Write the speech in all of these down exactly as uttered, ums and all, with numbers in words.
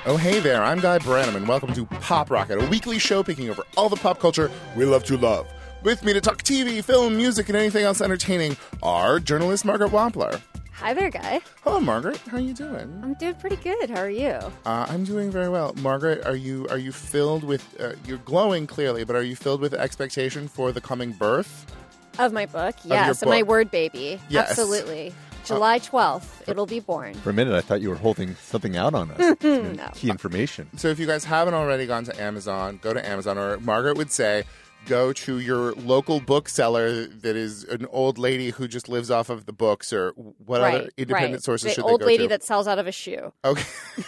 Oh, hey there, I'm Guy Branum, and welcome to Pop Rocket, a weekly show picking over all the pop culture we love to love. With me to talk T V, film, music, and anything else entertaining are journalist Margaret Wampler. Hi there, Guy. Hello, Margaret. How are you doing? I'm doing pretty good. How are you? Uh, I'm doing very well. Margaret, are you are you filled with, uh, you're glowing clearly, but are you filled with expectation for the coming birth? Of my book? Of your Yes, of book. my word baby. Yes. Absolutely. July twelfth, it'll be born. For a minute, I thought you were holding something out on us. No. Key information. So if you guys haven't already gone to Amazon, go to Amazon, or Margaret would say, go to your local bookseller that is an old lady who just lives off of the books, or what right, other independent right. sources the should old they go lady to? that sells out of a shoe. Okay.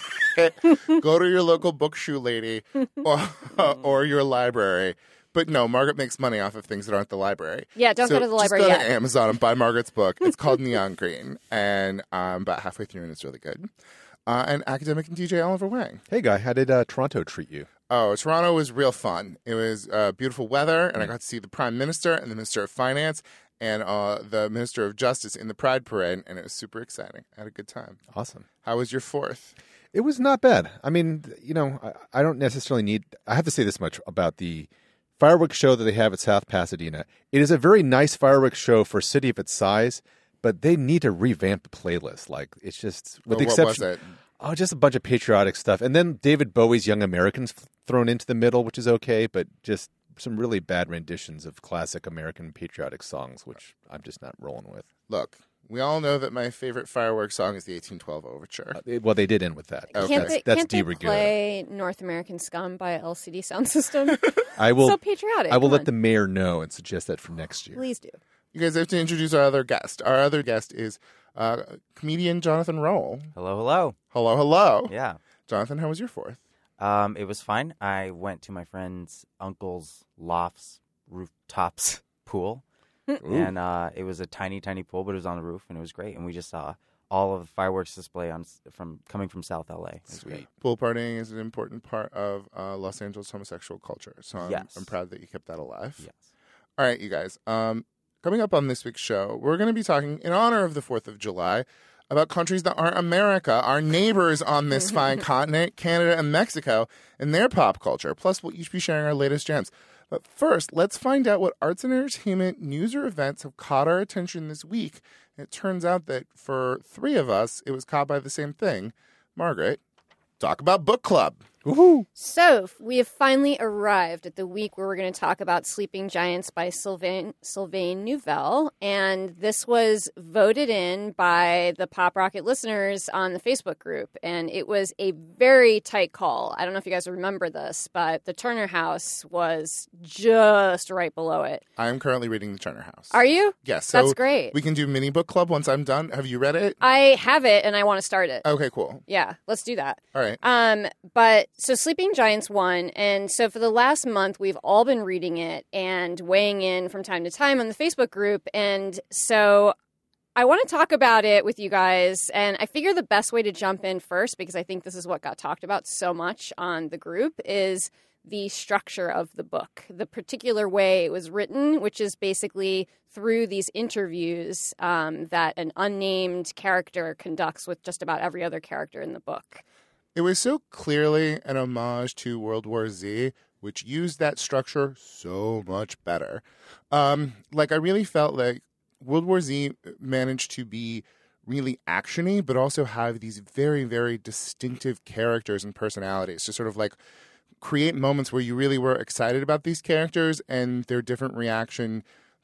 Go to your local book shoe lady or, or your library. But no, Margaret makes money off of things that aren't the library. Yeah, don't so go to the library just go yet. to Amazon and buy Margaret's book. It's called Neon Green, and I'm about halfway through, and it's really good. Uh, and academic and D J Oliver Wang. Hey, Guy, how did uh, Toronto treat you? Oh, Toronto was real fun. It was uh, beautiful weather, and I got to see the Prime Minister and the Minister of Finance and uh, the Minister of Justice in the Pride Parade, and it was super exciting. I had a good time. Awesome. How was your fourth? It was not bad. I mean, you know, I, I don't necessarily need... I have to say this much about the fireworks show that they have at South Pasadena. It is a very nice fireworks show for a city of its size, but they need to revamp the playlist. Like, it's just... With Well, the what exception, was it? Oh, just a bunch of patriotic stuff. And then David Bowie's Young Americans thrown into the middle, which is okay, but just some really bad renditions of classic American patriotic songs, which I'm just not rolling with. Look, we all know that my favorite fireworks song is the eighteen twelve Overture. Uh, it- well, they did end with that. Okay. Can't That's, they, that's can't they de rigueur. play North American Scum by L C D Sound System? I will. So patriotic. I will Come let on. the mayor know and suggest that for next year. Please do. You guys have to introduce our other guest. Our other guest is uh, comedian Jonathan Roll. Hello, hello. Hello, hello. Yeah. Jonathan, how was your fourth? Um, it was fine. I went to my friend's uncle's loft's rooftops pool, and uh, it was a tiny, tiny pool, but it was on the roof, and it was great. And we just saw all of the fireworks display on from coming from South L A. It was great. Pool partying is an important part of uh, Los Angeles homosexual culture, so I'm, Yes. I'm proud that you kept that alive. Yes. All right, you guys. Um, coming up on this week's show, we're going to be talking in honor of the fourth of July about countries that aren't America, our neighbors on this fine continent, Canada and Mexico, and their pop culture. Plus, we'll each be sharing our latest gems. But first, let's find out what arts and entertainment news or events have caught our attention this week. And it turns out that for three of us, it was caught by the same thing. Margaret, talk about book club. Woohoo! So, we have finally arrived at the week where we're going to talk about Sleeping Giants by Sylvain, Sylvain Neuvel. And this was voted in by the Pop Rocket listeners on the Facebook group. And it was a very tight call. I don't know if you guys remember this, but the Turner House was just right below it. I'm currently reading The Turner House. Are you? Yes. So That's great. We can do mini book club once I'm done. Have you read it? I have it, and I want to start it. Okay, cool. Yeah, let's do that. All right. Um, but so Sleeping Giants won, and so for the last month, we've all been reading it and weighing in from time to time on the Facebook group, and so I want to talk about it with you guys, and I figure the best way to jump in first, because I think this is what got talked about so much on the group, is the structure of the book, the particular way it was written, which is basically through these interviews um, that an unnamed character conducts with just about every other character in the book. It was so clearly an homage to World War Z, which used that structure so much better. Um, like, I really felt like World War Z managed to be really actiony, but also have these very, very distinctive characters and personalities to sort of like create moments where you really were excited about these characters and their different reaction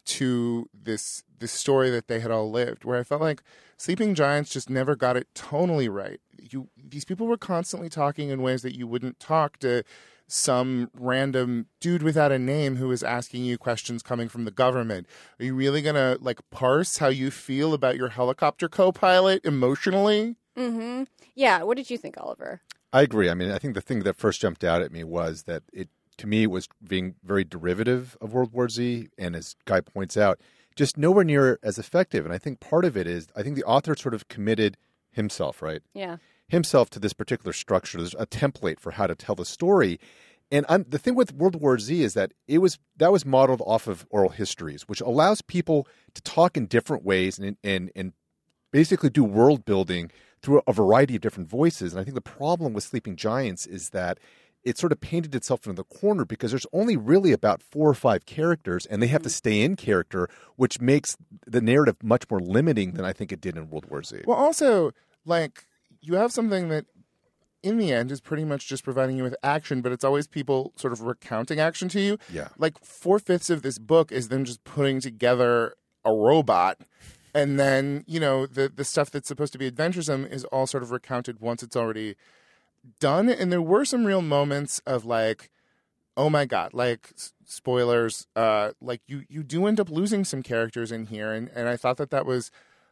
to this this story that they had all lived, where I felt like Sleeping Giants just never got it tonally right. You these people were constantly talking in ways that you wouldn't talk to some random dude without a name who is asking you questions coming from the government. Are you really going to like parse how you feel about your helicopter co-pilot emotionally? Mm-hmm. Yeah. What did you think, Oliver? I agree. I mean, I think the thing that first jumped out at me was that it, to me, it was being very derivative of World War Z, and as Guy points out, just nowhere near as effective. And I think part of it is, I think the author sort of committed himself, right? Yeah. Himself to this particular structure. There's a template for how to tell the story. And I'm, the thing with World War Z is that it was that was modeled off of oral histories, which allows people to talk in different ways and and and basically do world building through a variety of different voices. And I think the problem with Sleeping Giants is that it sort of painted itself into the corner because there's only really about four or five characters, and they have to stay in character, which makes the narrative much more limiting than I think it did in World War Z. Well, also, like, you have something that in the end is pretty much just providing you with action, but it's always people sort of recounting action to you. Yeah. Like, four-fifths of this book is them just putting together a robot. And then, you know, the, the stuff that's supposed to be adventuresome is all sort of recounted once it's already done. And there were some real moments of like, oh my God, like s- spoilers, uh, like you, you do end up losing some characters in here. And, and I thought that that was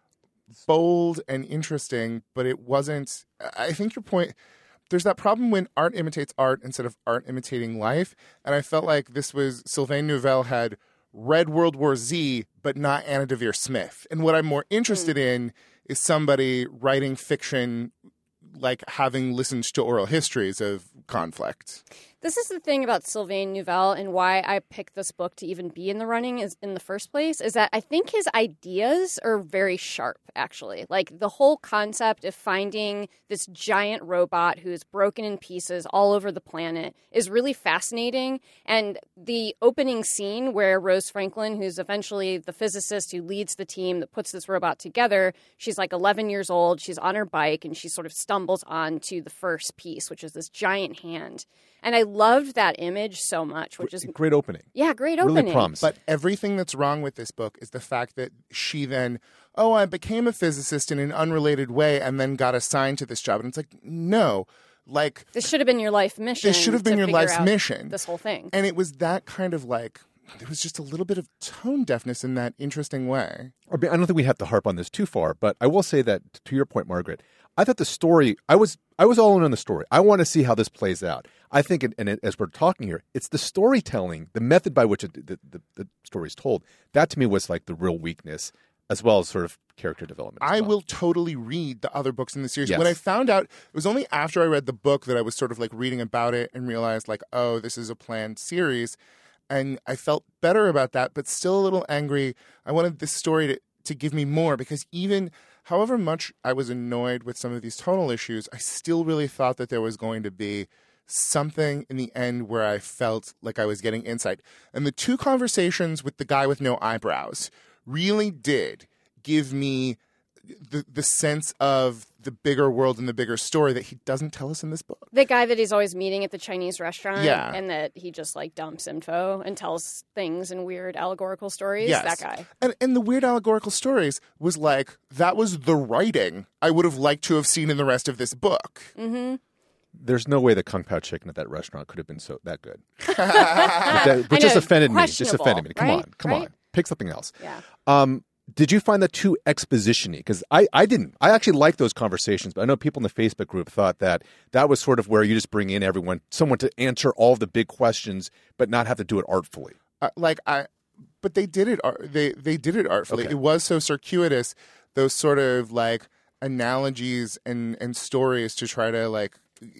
bold and interesting, but it wasn't, I think your point, there's that problem when art imitates art instead of art imitating life. And I felt like this was, Sylvain Neuvel had read World War Z, but not Anna Deavere Smith. And what I'm more interested mm. in is somebody writing fiction, like having listened to oral histories of conflict. This is the thing about Sylvain Neuvel and why I picked this book to even be in the running is in the first place is that I think his ideas are very sharp, actually. Like the whole concept of finding this giant robot who's broken in pieces all over the planet is really fascinating. And the opening scene where Rose Franklin, who's eventually the physicist who leads the team that puts this robot together, she's like eleven years old, she's on her bike, and she sort of stumbles onto the first piece, which is this giant hand. And I loved that image so much, which is great opening. Yeah, great opening. Really promising. But everything that's wrong with this book is the fact that she then, oh, I became a physicist in an unrelated way and then got assigned to this job. And it's like, no, like this should have been your life mission. This should have been to your figure life's out mission. This whole thing. And it was that kind of like, there was just a little bit of tone deafness in that interesting way. I mean, I don't think we have to harp on this too far, but I will say that to your point, Margaret, I thought the story, I was I was all in on the story. I want to see how this plays out. I think, it, and it, as we're talking here, it's the storytelling, the method by which it, the, the, the story is told. That to me was like the real weakness, as well as sort of character development. I well. will totally read the other books in the series. Yes. When I found out, it was only after I read the book that I was sort of like reading about it and realized like, oh, this is a planned series. And I felt better about that, but still a little angry. I wanted this story to, to give me more because even however much I was annoyed with some of these tonal issues, I still really thought that there was going to be something in the end where I felt like I was getting insight. And the two conversations with the guy with no eyebrows really did give me the the sense of the bigger world and the bigger story that he doesn't tell us in this book. The guy that he's always meeting at the Chinese restaurant, Yeah. and that he just like dumps info and tells things in weird allegorical stories. Yes. That guy. And, and the weird allegorical stories was like, that was the writing I would have liked to have seen in the rest of this book. Mm-hmm. There's no way the Kung Pao chicken at that restaurant could have been so that good. but that, but I just know, offended me. Just questionable, offended me. Come right? on. Come Right? on. Pick something else. Yeah. Um, did you find that too exposition-y? Because I, I didn't. I actually liked those conversations, but I know people in the Facebook group thought that that was sort of where you just bring in everyone, someone to answer all of the big questions, but not have to do it artfully. Uh, like I, but they did it. ar- They they did it artfully. Okay. It was so circuitous. Those sort of like analogies and and stories to try to like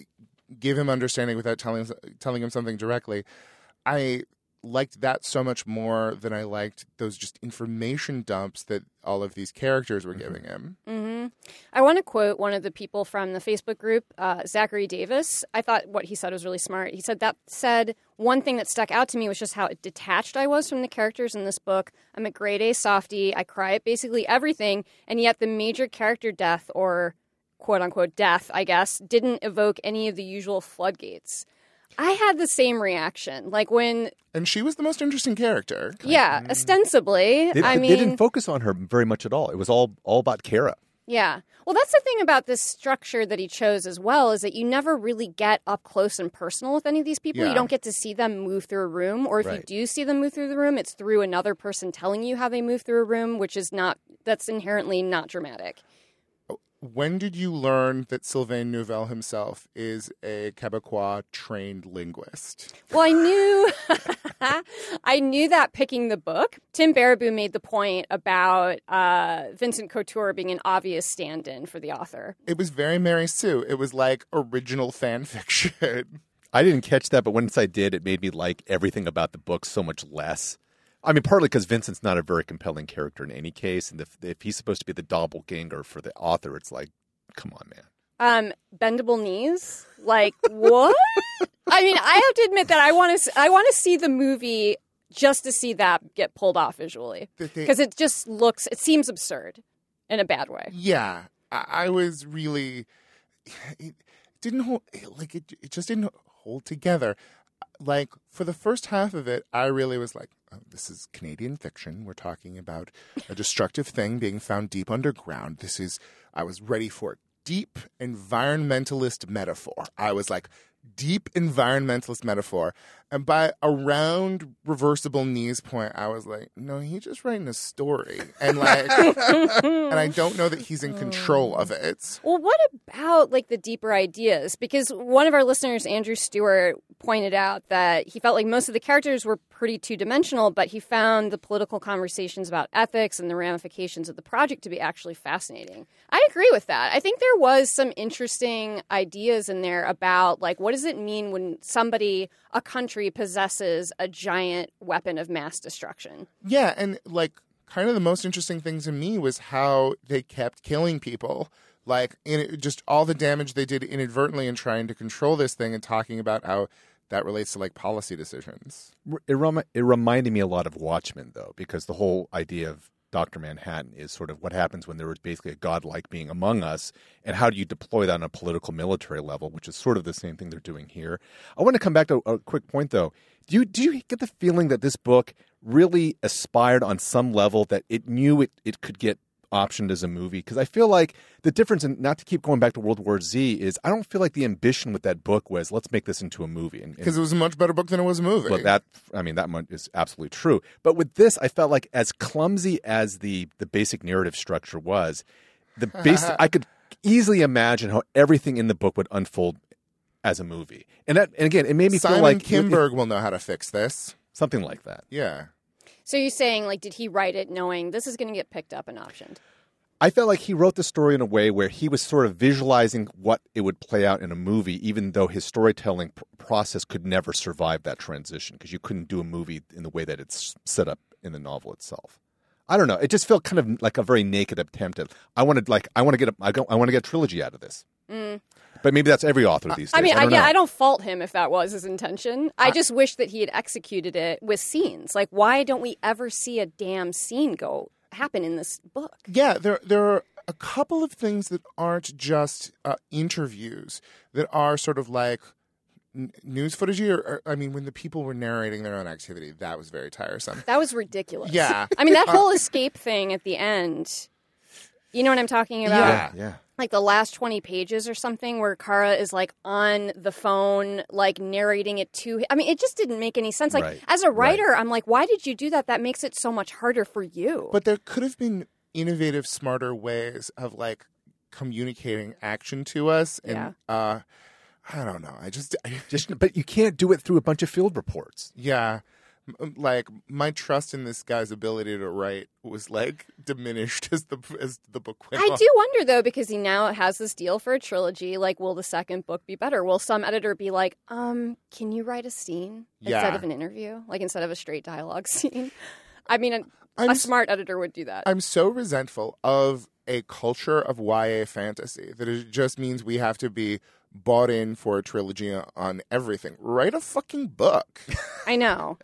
give him understanding without telling telling him something directly. I liked that so much more than I liked those just information dumps that all of these characters were giving him. Mm-hmm. I want to quote one of the people from the Facebook group, uh, Zachary Davis. I thought what he said was really smart. He said that said one thing that stuck out to me was just how detached I was from the characters in this book. I'm a grade A softie. I cry at basically everything, and yet the major character death, or quote unquote death, I guess, didn't evoke any of the usual floodgates. I had the same reaction. Like when... And she was the most interesting character. Yeah, ostensibly. They, I they mean, didn't focus on her very much at all. It was all all about Kara. yeah. Well, that's the thing about this structure that he chose as well, is that you never really get up close and personal with any of these people. Yeah. You don't get to see them move through a room. Or if Right. you do see them move through the room, it's through another person telling you how they move through a room, which is not... That's inherently not dramatic. When did you learn that Sylvain Neuvel himself is a Quebecois trained linguist? Well, I knew, I knew that picking the book. Tim Baraboo made the point about uh, Vincent Couture being an obvious stand-in for the author. It was very Mary Sue. It was like original fan fiction. I didn't catch that, but once I did, it made me like everything about the book so much less. I mean, partly because Vincent's not a very compelling character in any case, and if, if he's supposed to be the doppelganger for the author, it's like, come on, man. Um, bendable knees? Like, what? I mean, I have to admit that I want to I want to see the movie just to see that get pulled off visually. Because it just looks, it seems absurd in a bad way. Yeah. I, I was really, it didn't hold, like, it, it just didn't hold together. Like, for the first half of it, I really was like, oh, this is Canadian fiction. We're talking about a destructive thing being found deep underground. This is, I was ready for it. Deep environmentalist metaphor. I was like, deep environmentalist metaphor. And by around reversible knees point, I was like, no, he's just writing a story. And like, and I don't know that he's in control of it. Well, what about like the deeper ideas? Because one of our listeners, Andrew Stewart, pointed out that he felt like most of the characters were pretty two-dimensional, but he found the political conversations about ethics and the ramifications of the project to be actually fascinating. I agree with that. I think there was some interesting ideas in there about like, what does it mean when somebody, a country, possesses a giant weapon of mass destruction? Yeah, and like kind of the most interesting thing to me was how they kept killing people. Like, in it, just all the damage they did inadvertently in trying to control this thing and talking about how that relates to, like, policy decisions. It, rem- it reminded me a lot of Watchmen, though, because the whole idea of Doctor Manhattan is sort of what happens when there is basically a godlike being among us, and how do you deploy that on a political military level, which is sort of the same thing they're doing here. I want to come back to a quick point, though. Do you, do you get the feeling that this book really aspired on some level that it knew it, it could get optioned as a movie? Because I feel like the difference, and not to keep going back to World War Z, is I don't feel like the ambition with that book was let's make this into a movie. Because it was a much better book than it was a movie. But that, I mean, that one is absolutely true. But with this, I felt like as clumsy as the the basic narrative structure was, the basic I could easily imagine how everything in the book would unfold as a movie. And that, and again, it made me Simon feel like Kinberg it, it, will know how to fix this. Something like that. Yeah. So you're saying, like, did he write it knowing this is going to get picked up and optioned? I felt like he wrote the story in a way where he was sort of visualizing what it would play out in a movie, even though his storytelling pr- process could never survive that transition, because you couldn't do a movie in the way that it's set up in the novel itself. I don't know. It just felt kind of like a very naked attempt at, I wanted, like, I want to get a, I, go, I want to get a trilogy out of this. Mm. But maybe that's every author these days. I mean, I don't I, yeah, know. I don't fault him if that was his intention. I, I just wish that he had executed it with scenes. Like, why don't we ever see a damn scene go happen in this book? Yeah, there there are a couple of things that aren't just uh, interviews, that are sort of like n- news footage. Or, or, I mean, when the people were narrating their own activity, that was very tiresome. That was ridiculous. Yeah. I mean, that whole escape thing at the end, you know what I'm talking about? Yeah. Yeah. Like the last twenty pages or something where Kara is like on the phone, like narrating it to him. I mean, it just didn't make any sense. Like, Right. as a writer, Right. I'm like, why did you do that? That makes it so much harder for you. But there could have been innovative, smarter ways of like communicating action to us. And Yeah. uh, I don't know. I just, I, Just, but you can't do it through a bunch of field reports. yeah. M- Like my trust in this guy's ability to write was like diminished as the as the book went I on. do wonder, though, because he now has this deal for a trilogy. Like, will the second book be better? Will some editor be like, um, can you write a scene instead Yeah. of an interview? Like, instead of a straight dialogue scene? I mean, a, I'm a s- smart editor would do that. I'm so resentful of a culture of Y A fantasy that it just means we have to be bought in for a trilogy on everything. Write a fucking book. I know.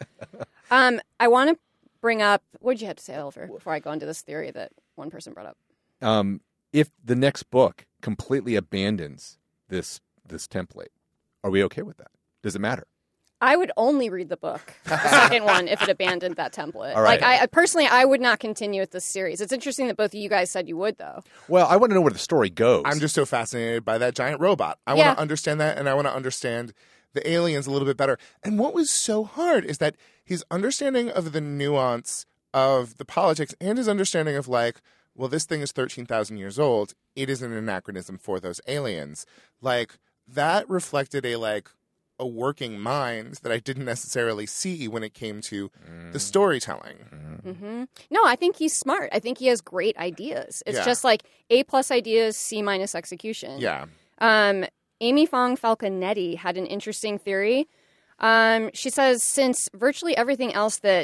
um, I want to bring up, what did you have to say, Oliver, before I go into this theory that one person brought up? Um, if the next book completely abandons this this template, are we okay with that? Does it matter? I would only read the book, the second one, if it abandoned that template. All right. Like, I personally, I would not continue with this series. It's interesting that both of you guys said you would, though. Well, I want to know where the story goes. I'm just so fascinated by that giant robot. I Yeah. want to understand that, and I want to understand the aliens a little bit better. And what was so hard is that his understanding of the nuance of the politics and his understanding of like, well, this thing is thirteen thousand years old. It is an anachronism for those aliens. Like, that reflected a like a working mind that I didn't necessarily see when it came to Mm. the storytelling. hmm No, I think he's smart. I think he has great ideas. It's Yeah. just like A plus ideas, C minus execution. Yeah. Um, Amy Fong Falconetti had an interesting theory. Um, she says since virtually everything else that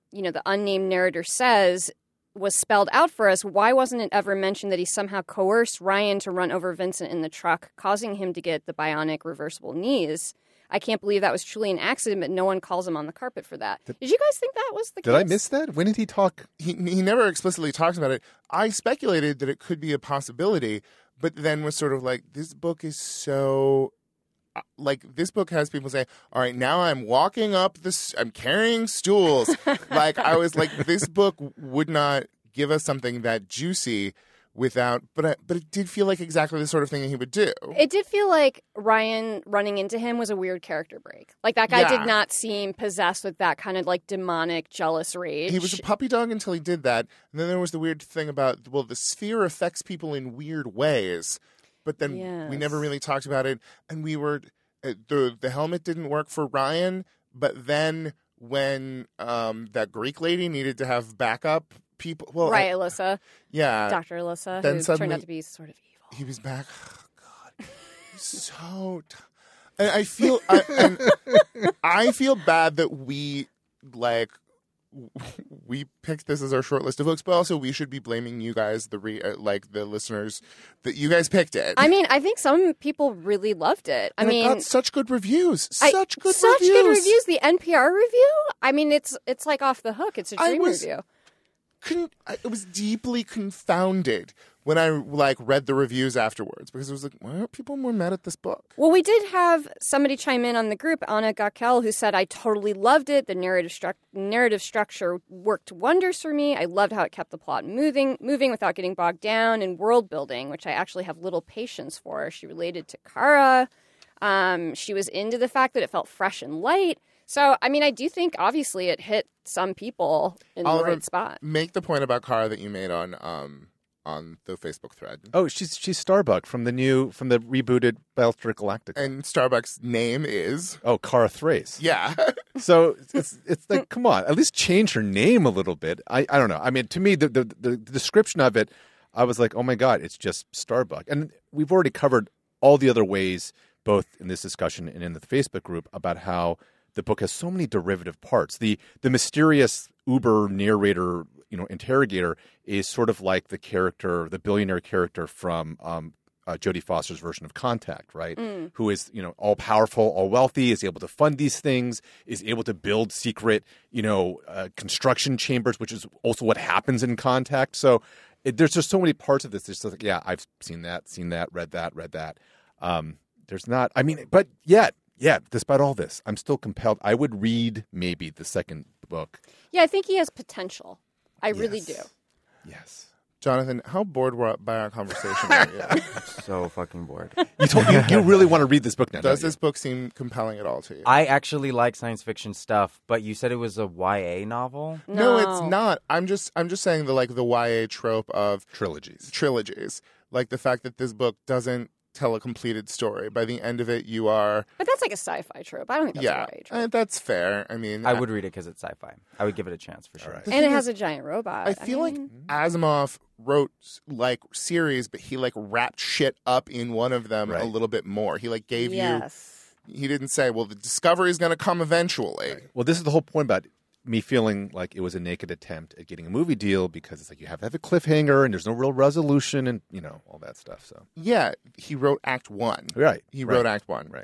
you know, the unnamed narrator says was spelled out for us, why wasn't it ever mentioned that he somehow coerced Ryan to run over Vincent in the truck, causing him to get the bionic reversible knees? I can't believe that was truly an accident, but no one calls him on the carpet for that. Did, did you guys think that was the did case? Did I miss that? When did he talk? He he never explicitly talks about it. I speculated that it could be a possibility, but then was sort of like, this book is so... Like, this book has people say, all right, now I'm walking up this, I'm carrying stools. Like, I was like, this book would not give us something that juicy without, but I, but it did feel like exactly the sort of thing he would do. It did feel like Ryan running into him was a weird character break. Like, that guy Yeah. did not seem possessed with that kind of, like, demonic, jealous rage. He was a puppy dog until he did that. And then there was the weird thing about, well, the sphere affects people in weird ways. But then Yes. we never really talked about it. And we were, uh, the the helmet didn't work for Ryan. But then when um, that Greek lady needed to have backup people. Well, right, I- Alyssa. yeah. Doctor Alyssa, then who turned suddenly- out to be sort of evil. He was back. Oh, God. So. T- and I feel, I, and I feel bad that we, like, we picked this as our short list of books, but also we should be blaming you guys, the re, uh, like the listeners, that you guys picked it. I mean, I think some people really loved it. I And mean, it got such good reviews, I- such good such reviews. good reviews. The N P R review. I mean, it's it's like off the hook. It's a I dream was- review. Con- I I was deeply confounded when I like read the reviews afterwards because it was like, why are people more mad at this book? Well, we did have somebody chime in on the group, Anna Gakel, who said, I totally loved it. The narrative, stru- narrative structure worked wonders for me. I loved how it kept the plot moving, moving without getting bogged down, and world building, which I actually have little patience for. She related to Kara. Um, she was into the fact that it felt fresh and light. So, I mean, I do think, obviously, it hit some people in Oliver, the right spot. Make the point about Kara that you made on um on the Facebook thread. Oh, she's she's Starbuck from the new from the rebooted Battlestar Galactica. And Starbucks' name is Oh, Cara Thrace. yeah. So it's it's like, come on, at least change her name a little bit. I, I don't know. I mean, to me, the, the the description of it, I was like, oh my God, it's just Starbuck. And we've already covered all the other ways, both in this discussion and in the Facebook group, about how the book has so many derivative parts. The the mysterious Uber narrator, you know, interrogator is sort of like the character, the billionaire character from um, uh, Jodie Foster's version of Contact, right? Mm. Who is, you know, all powerful, all wealthy, is able to fund these things, is able to build secret, you know, uh, construction chambers, which is also what happens in Contact. So it, there's just so many parts of this. It's just like, yeah, I've seen that, seen that, read that, read that. Um, there's not, I mean, but yet, yeah, despite all this, I'm still compelled. I would read maybe the second book. Yeah, I think he has potential. I really do. Yes. Yes. Jonathan, how bored were by our conversation are you? So fucking bored. You told you, you really want to read this book now. Does don't you? this book seem compelling at all to you? I actually like science fiction stuff, but you said it was a Y A novel? no, it's not. I'm just I'm just saying the like the Y A trope of Trilogies. trilogies. Like the fact that this book doesn't tell a completed story. By the end of it, you are But that's like a sci-fi trope. I don't think that's yeah. a Y A trope. Uh, that's fair. I mean, I would read it because it's sci-fi. I would give it a chance for sure. right. the And it thing has is, a giant robot. I feel mean, like Asimov wrote like series, but he like wrapped shit up in one of them Right. a little bit more. He like gave yes. you. He didn't say, "Well, the discovery is going to come eventually." Well, this is the whole point about me feeling like it was a naked attempt at getting a movie deal, because it's like you have to have a cliffhanger and there's no real resolution and, you know, all that stuff. So Yeah, he wrote Act One. right, He right, wrote Act One. right.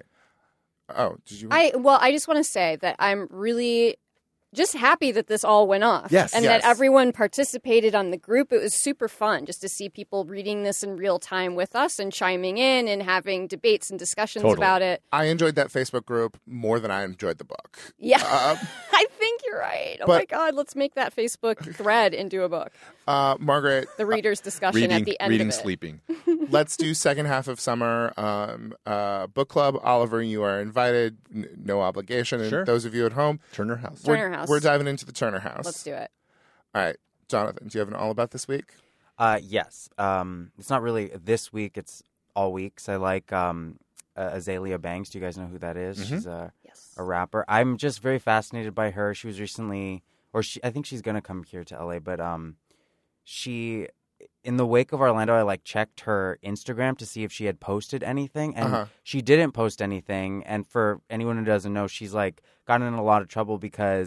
Oh, did you? I well, I just want to say that I'm really just happy that this all went off. Yes. And Yes. that everyone participated on the group. It was super fun just to see people reading this in real time with us and chiming in and having debates and discussions Totally. about it. I enjoyed that Facebook group more than I enjoyed the book. Yeah. Uh, I think you're right. Oh but- my God, let's make that Facebook thread into a book. uh, Margaret, The reader's discussion Reading, at the end reading, of it. sleeping. let's do second half of summer um, uh, book club. Oliver, you are invited. N- no obligation. And Sure. those of you at home, Turner House. Turner we're, House. we're diving into the Turner House. Let's do it. All right, Jonathan, do you have an all about this week? Uh, yes. Um, it's not really this week. It's all weeks. I like um, uh, Azalea Banks. Do you guys know who that is? Mhm. She's a, Yes. a rapper. I'm just very fascinated by her. She was recently, or she, I think she's going to come here to L A, but um, she, in the wake of Orlando, I like checked her Instagram to see if she had posted anything, and Uh-huh. she didn't post anything. And for anyone who doesn't know, she's like gotten in a lot of trouble because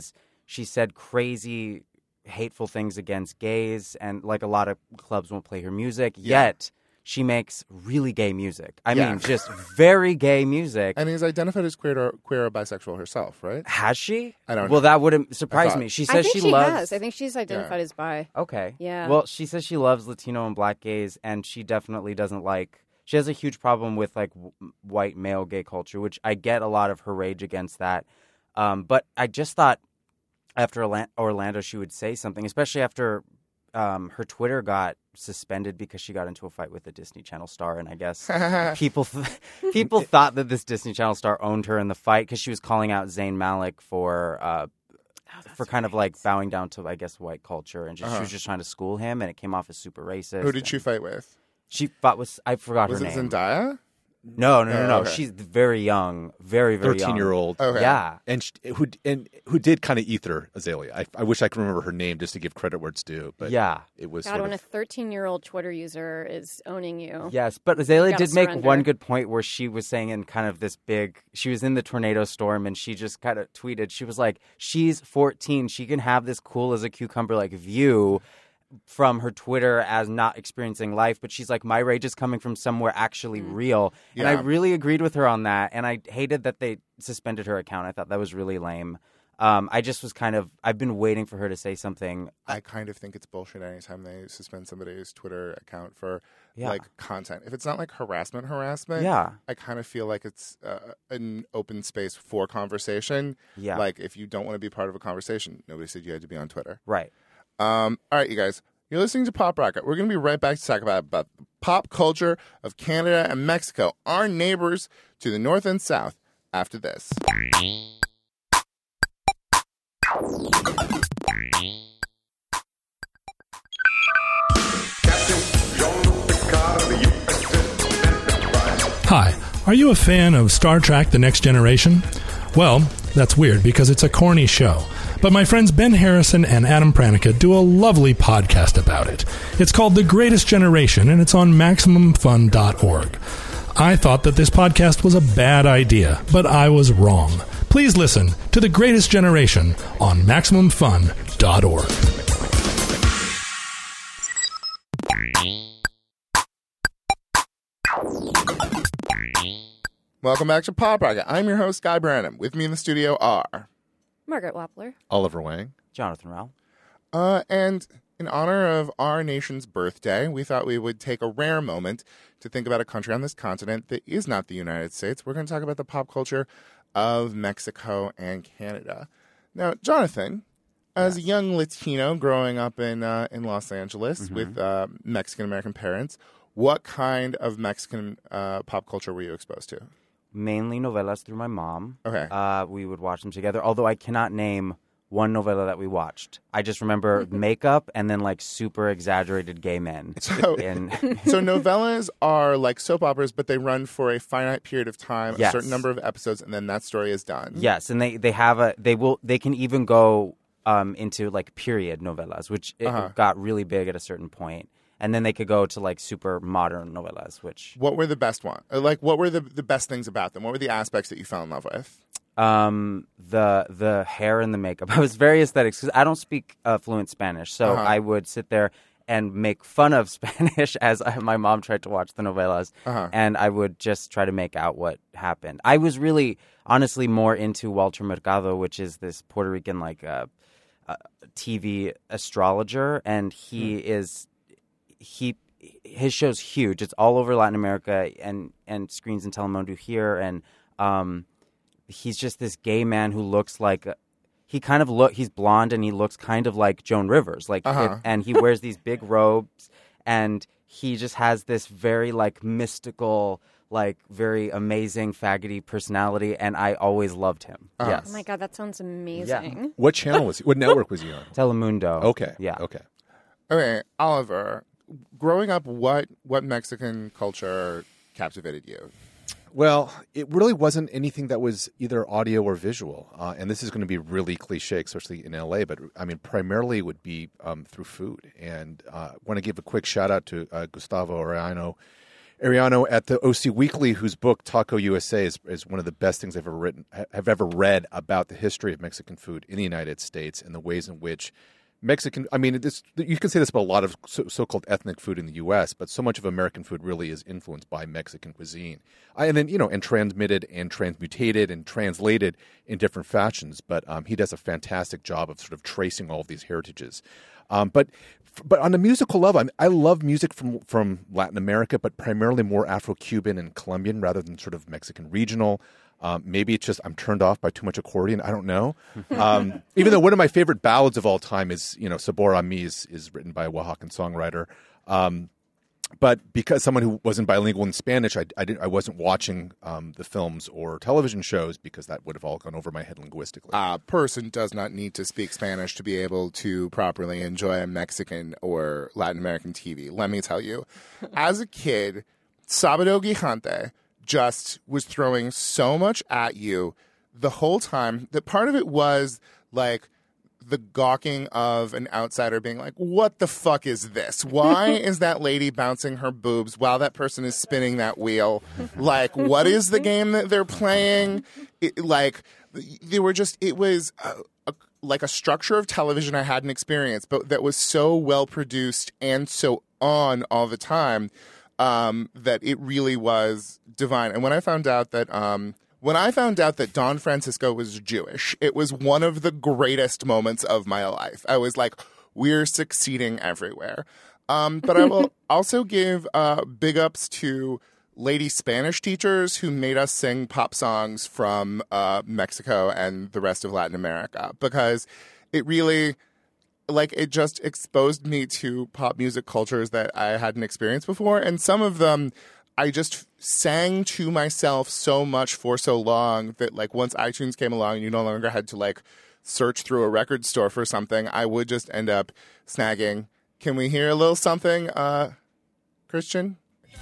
She said crazy, hateful things against gays, and like a lot of clubs won't play her music. Yeah. Yet she makes really gay music. I Yeah. mean, just very gay music. And is identified as queer or, queer or bisexual herself, right? Has she? I don't know. Well, that wouldn't surprise thought- me. She I says think she, she loves. has. I think she's identified as bi. Okay. Yeah. Well, she says she loves Latino and Black gays, and she definitely doesn't like. She has a huge problem with like w- white male gay culture, which I get a lot of her rage against that. Um, but I just thought after Orla- Orlando, she would say something, especially after um, her Twitter got suspended because she got into a fight with a Disney Channel star, and I guess people th- people thought that this Disney Channel star owned her in the fight because she was calling out Zayn Malik for uh, for kind of like bowing down to, I guess, white culture, and just, Uh-huh. she was just trying to school him, and it came off as super racist. Who did she and fight with? She fought with I forgot Was her it name. Zendaya? No, no, no, Oh, no. okay. She's very young, very, very young. thirteen-year-old. Okay. Yeah. And sh- who and who did kind of ether Azalea. I, I wish I could remember her name just to give credit where it's due. But Yeah. it was God, sort when a of, thirteen-year-old Twitter user is owning you. Yes, but Azalea You gotta did make surrender. one good point where she was saying in kind of this big, she was in the tornado storm and she just kind of tweeted, she was like, she's fourteen, she can have this cool as a cucumber like view from her Twitter as not experiencing life, but she's like, my rage is coming from somewhere actually real. And I Yeah. really agreed with her on that, and I hated that they suspended her account. I thought that was really lame. Um, I just was kind of, I've been waiting for her to say something. I kind of think it's bullshit anytime they suspend somebody's Twitter account for Yeah. like content. If it's not like harassment, harassment, Yeah. I kind of feel like it's uh, an open space for conversation. Yeah. Like if you don't want to be part of a conversation, nobody said you had to be on Twitter. Right. Um, all right, you guys, you're listening to Pop Rocket. We're going to be right back to talk about, about the pop culture of Canada and Mexico, our neighbors to the north and south, after this. Hi, are you a fan of Star Trek The Next Generation? Well, that's weird because it's a corny show. But my friends Ben Harrison and Adam Pranica do a lovely podcast about it. It's called The Greatest Generation, and it's on Maximum Fun dot org. I thought that this podcast was a bad idea, but I was wrong. Please listen to The Greatest Generation on Maximum Fun dot org. Welcome back to Pop Rocket. I'm your host, Guy Branham. With me in the studio are... Margaret Wappler. Oliver Wang. Jonathan Rowell. Uh, and in honor of our nation's birthday, we thought we would take a rare moment to think about a country on this continent that is not the United States. We're going to talk about the pop culture of Mexico and Canada. Now, Jonathan, as a young Latino growing up in uh, in Los Angeles with uh, Mexican-American parents, what kind of Mexican uh, pop culture were you exposed to? Mainly novelas through my mom. Okay. Uh, we would watch them together, although I cannot name one novella that we watched. I just remember makeup and then like super exaggerated gay men. So- in, So novellas are like soap operas, but they run for a finite period of time, Yes. a certain number of episodes, and then that story is done. yes, and they, they have a they will they can even go um, into like period novellas, which it Uh-huh. got really big at a certain point. And then they could go to like super modern novellas, which What were the best one? uh, Like, what were the, the best things about them? What were the aspects that you fell in love with? um, the the hair and the makeup. I was very aesthetic because I don't speak uh, fluent Spanish, so Uh-huh. I would sit there and make fun of Spanish as I, my mom tried to watch the novelas, Uh-huh. and I would just try to make out what happened. I was really, honestly, more into Walter Mercado, which is this Puerto Rican like uh, uh, T V astrologer, and he Hmm. is he his show's huge. It's all over Latin America and and screens in Telemundo here, and um, he's just this gay man who looks like a, he kind of look he's blonde and he looks kind of like Joan Rivers, like Uh-huh. it- and he wears these big robes, and he just has this very like mystical, like very amazing faggoty personality, and I always loved him. Uh-huh. Yes. Oh my God, that sounds amazing. What channel was he? What network was he on? Telemundo. Okay. Yeah. Okay. Okay, Oliver, growing up, what what Mexican culture captivated you? Well, it really wasn't anything that was either audio or visual. Uh, and this is going to be really cliche, especially in L A, but I mean, primarily it would be um, through food. And I uh, want to give a quick shout out to uh, Gustavo Arellano Ariano at the O C Weekly, whose book Taco U S A is, is one of the best things I've ever written, have ever read about the history of Mexican food in the United States and the ways in which Mexican, I mean, this, you can say this about a lot of so, so-called ethnic food in the U S, but so much of American food really is influenced by Mexican cuisine. I, and then, you know, and transmitted and transmutated and translated in different fashions. But um, he does a fantastic job of sort of tracing all of these heritages. Um, but but on a musical level, I, mean, I love music from, from Latin America, but primarily more Afro-Cuban and Colombian rather than sort of Mexican regional. Um, maybe it's just I'm turned off by too much accordion. I don't know. Um, even though one of my favorite ballads of all time is, you know, Sabor a Mi is, is written by a Oaxacan songwriter. Um, but because someone who wasn't bilingual in Spanish, I, I, didn't, I wasn't watching um, the films or television shows because that would have all gone over my head linguistically. A person does not need to speak Spanish to be able to properly enjoy Mexican or Latin American T V. Let me tell you, as a kid, Sábado Gigante just was throwing so much at you the whole time that part of it was like the gawking of an outsider being like, what the fuck is this? Why is that lady bouncing her boobs while that person is spinning that wheel? Like, what is the game that they're playing? It, like, they were just, it was a, a, like a structure of television I hadn't experienced, but that was so well produced and so on all the time. Um, that it really was divine. And when I found out that um, when I found out that Don Francisco was Jewish, it was one of the greatest moments of my life. I was like, we're succeeding everywhere. Um, but I will also give uh, big ups to lady Spanish teachers who made us sing pop songs from uh, Mexico and the rest of Latin America, because it really... like, it just exposed me to pop music cultures that I hadn't experienced before. And some of them I just sang to myself so much for so long that, like, once iTunes came along and you no longer had to, like, search through a record store for something, I would just end up snagging. Can we hear a little something, uh, Christian?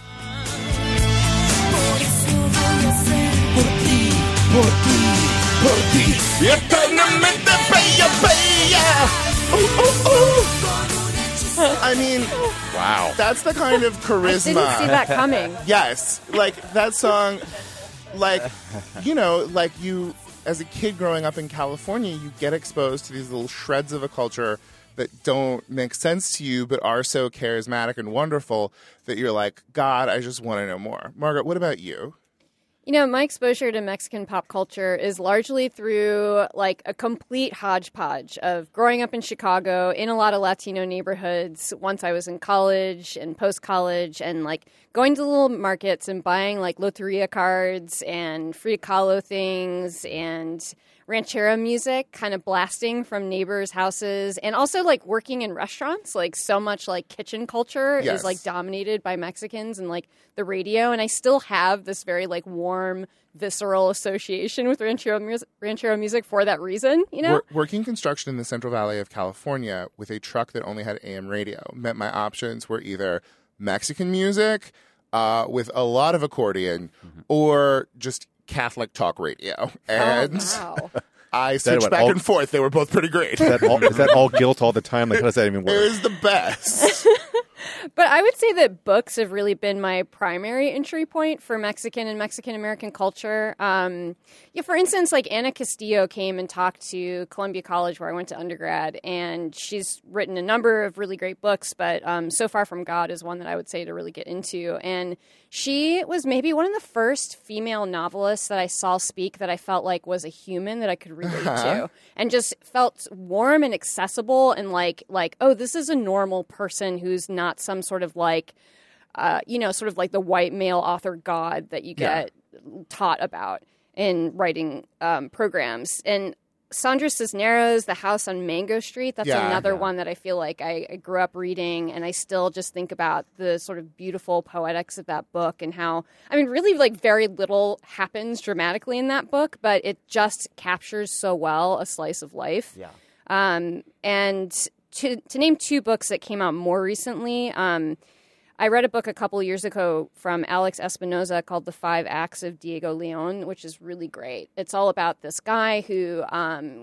I mean, wow. That's the kind of charisma. I didn't see that coming. Yes. Like, that song, like, you know, like you, as a kid growing up in California, you get exposed to these little shreds of a culture that don't make sense to you, but are so charismatic and wonderful that you're like, God, I just want to know more. Margaret, what about you? You know, my exposure to Mexican pop culture is largely through, like, a complete hodgepodge of growing up in Chicago in a lot of Latino neighborhoods once I was in college and post-college, and, like, going to little markets and buying, like, loteria cards and Frida Kahlo things and ranchero music kind of blasting from neighbors' houses, and also, like, working in restaurants. Like, so much, like, kitchen culture Yes. is, like, dominated by Mexicans and, like, the radio, and I still have this very, like, warm, visceral association with ranchero, mus- ranchero music for that reason, you know? Wor- working construction in the Central Valley of California with a truck that only had A M radio meant my options were either Mexican music uh, with a lot of accordion mm-hmm. or just Catholic talk radio. And oh, wow. I switched what, back all- and forth. They were both pretty great. Is that, all, is that all guilt all the time? Like, how does that even It work? was the best. But I would say that books have really been my primary entry point for Mexican and Mexican-American culture. Um, yeah, for instance, like Ana Castillo came and talked to Columbia College where I went to undergrad, and she's written a number of really great books, but um, So Far From God is one that I would say to really get into. And she was maybe one of the first female novelists that I saw speak that I felt like was a human that I could relate to, and just felt warm and accessible and like, like, oh, this is a normal person who's not some sort of like, uh, you know, sort of like the white male author god that you get yeah. taught about in writing um, programs. And Sandra Cisneros, The House on Mango Street, that's Yeah, another yeah. one that I feel like I, I grew up reading, and I still just think about the sort of beautiful poetics of that book and how, I mean, really like very little happens dramatically in that book, but it just captures so well a slice of life. Yeah. Um, and to, to name two books that came out more recently, um, I read a book a couple years ago from Alex Espinoza called The Five Acts of Diego Leon, which is really great. It's all about this guy who um,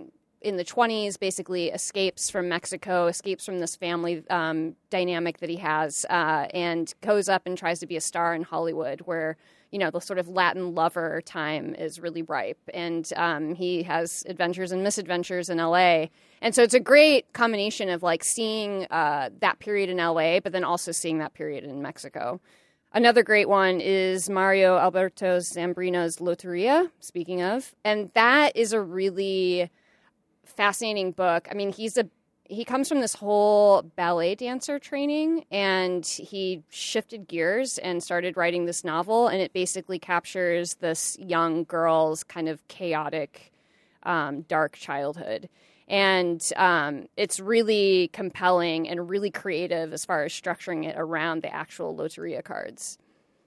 in the twenties, basically escapes from Mexico, escapes from this family um, dynamic that he has, uh, and goes up and tries to be a star in Hollywood, where, you know, the sort of Latin lover time is really ripe. And um, he has adventures and misadventures in L A. And so it's a great combination of, like, seeing uh, that period in L A, but then also seeing that period in Mexico. Another great one is Mario Alberto Zambrino's Loteria, speaking of. And that is a really fascinating book. I mean, he's a he comes from this whole ballet dancer training, and he shifted gears and started writing this novel, and it basically captures this young girl's kind of chaotic, um, dark childhood. And um, it's really compelling and really creative as far as structuring it around the actual Loteria cards.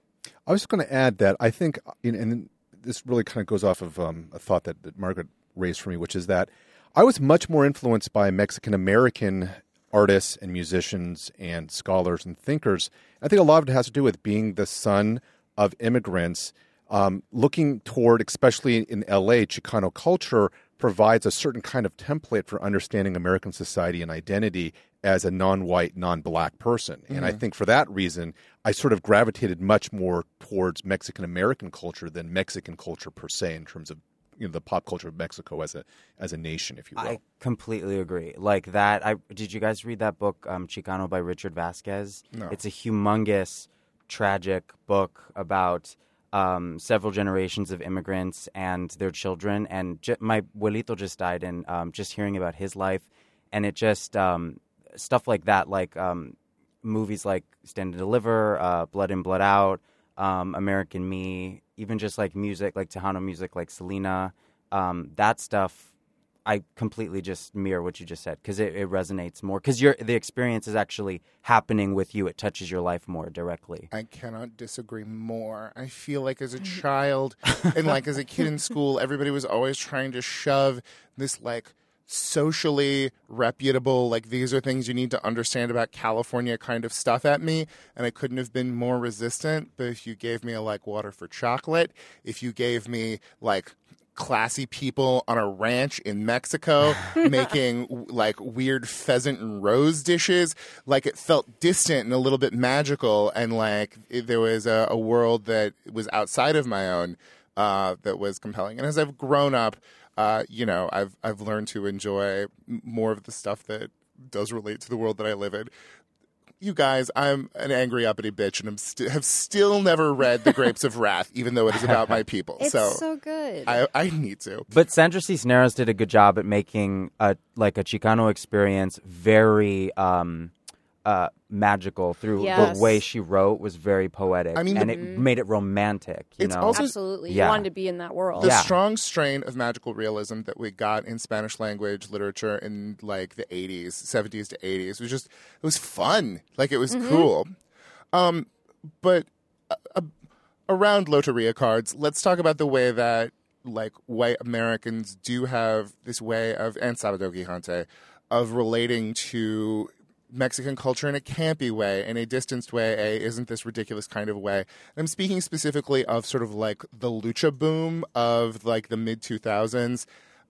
I was going to add that I think, and this really kind of goes off of um, a thought that, that Margaret raised for me, which is that I was much more influenced by Mexican-American artists and musicians and scholars and thinkers. I think a lot of it has to do with being the son of immigrants, um, looking toward, especially in L A, Chicano culture provides a certain kind of template for understanding American society and identity as a non-white, non-black person. Mm-hmm. And I think for that reason, I sort of gravitated much more towards Mexican-American culture than Mexican culture per se in terms of, you know, the pop culture of Mexico as a as a nation, if you will. I completely agree. Like that, I did you guys read that book, um, Chicano by Richard Vasquez? No. It's a humongous, tragic book about um, several generations of immigrants and their children. And j- my abuelito just died, and um, just hearing about his life, and it just um, stuff like that, like um, movies like Stand and Deliver, uh, Blood In, Blood Out, um, American Me, even just like music, like Tejano music, like Selena, um, that stuff. I completely just mirror what you just said because it, it resonates more because you're the experience is actually happening with you. It touches your life more directly. I cannot disagree more. I feel like as a child and like as a kid in school, everybody was always trying to shove this like socially reputable, like these are things you need to understand about California kind of stuff at me, and I couldn't have been more resistant. But if you gave me a like water for chocolate, if you gave me like classy people on a ranch in Mexico making like weird pheasant and rose dishes, like it felt distant and a little bit magical, and like it, there was a, a world that was outside of my own uh, that was compelling. And as I've grown up, uh, you know, I've I've learned to enjoy more of the stuff that does relate to the world that I live in. You guys, I'm an angry uppity bitch, and I'm st- have still never read The Grapes of Wrath, even though it is about my people. It's so, so good. I, I need to. But Sandra Cisneros did a good job at making a like a Chicano experience very um, uh, magical through Yes. the way she wrote was very poetic. I mean, and the- it made it romantic. You It's know, also- Absolutely. Yeah. You wanted to be in that world. The Yeah. strong strain of magical realism that we got in Spanish language literature in like the eighties, seventies to eighties was just, it was fun. Like it was cool. Um, but uh, uh, around Loteria cards, let's talk about the way that like white Americans do have this way of, and Salvador Gigante, of relating to Mexican culture in a campy way, in a distanced way, a isn't this ridiculous kind of way. And I'm speaking specifically of sort of like the lucha boom of like the mid two thousands.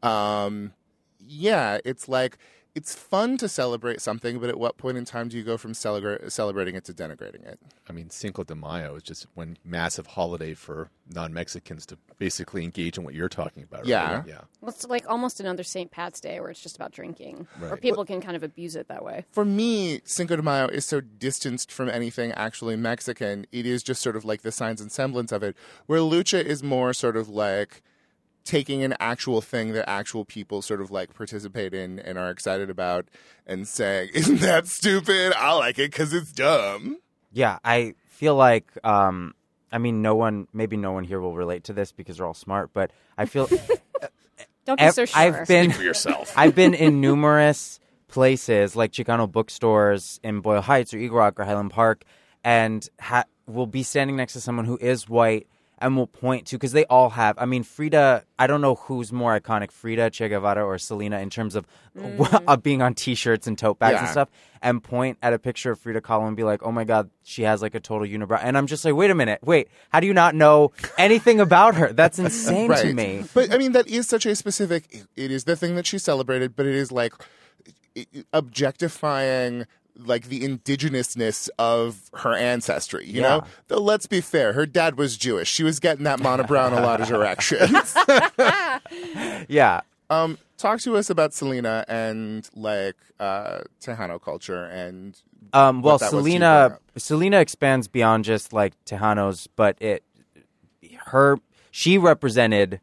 Um, yeah, it's like, it's fun to celebrate something, but at what point in time do you go from celebra- celebrating it to denigrating it? I mean, Cinco de Mayo is just one massive holiday for non-Mexicans to basically engage in what you're talking about. Right? Yeah. Yeah. Well, it's like almost another Saint Pat's Day where it's just about drinking. Or Right. people can kind of abuse it that way. For me, Cinco de Mayo is so distanced from anything actually Mexican. It is just sort of like the signs and semblance of it, where lucha is more sort of like taking an actual thing that actual people sort of like participate in and are excited about and saying, isn't that stupid? I like it because it's dumb. yeah, I feel like um, I mean, no one, maybe no one here will relate to this because they're all smart, but I feel Don't be Ev- so sure. I've been For yourself. I've been in numerous places like Chicano bookstores in Boyle Heights or Eagle Rock or Highland Park, and ha- will be standing next to someone who is white, and will point to, because they all have, I mean, Frida, I don't know who's more iconic, Frida, Che Guevara, or Selena in terms of mm. uh, being on T-shirts and tote bags yeah. and stuff, and point at a picture of Frida Kahlo and be like, oh my God, she has like a total unibrow. And I'm just like, wait a minute, wait, how do you not know anything about her? That's insane right. to me. But I mean, that is such a specific, it is the thing that she celebrated, but it is like objectifying like the indigenousness of her ancestry, you yeah. know? Though let's be fair, her dad was Jewish. She was getting that monobrow in a lot of directions. yeah. Um, talk to us about Selena and like uh, Tejano culture and um, well, Selena Selena expands beyond just like Tejanos, but it her she represented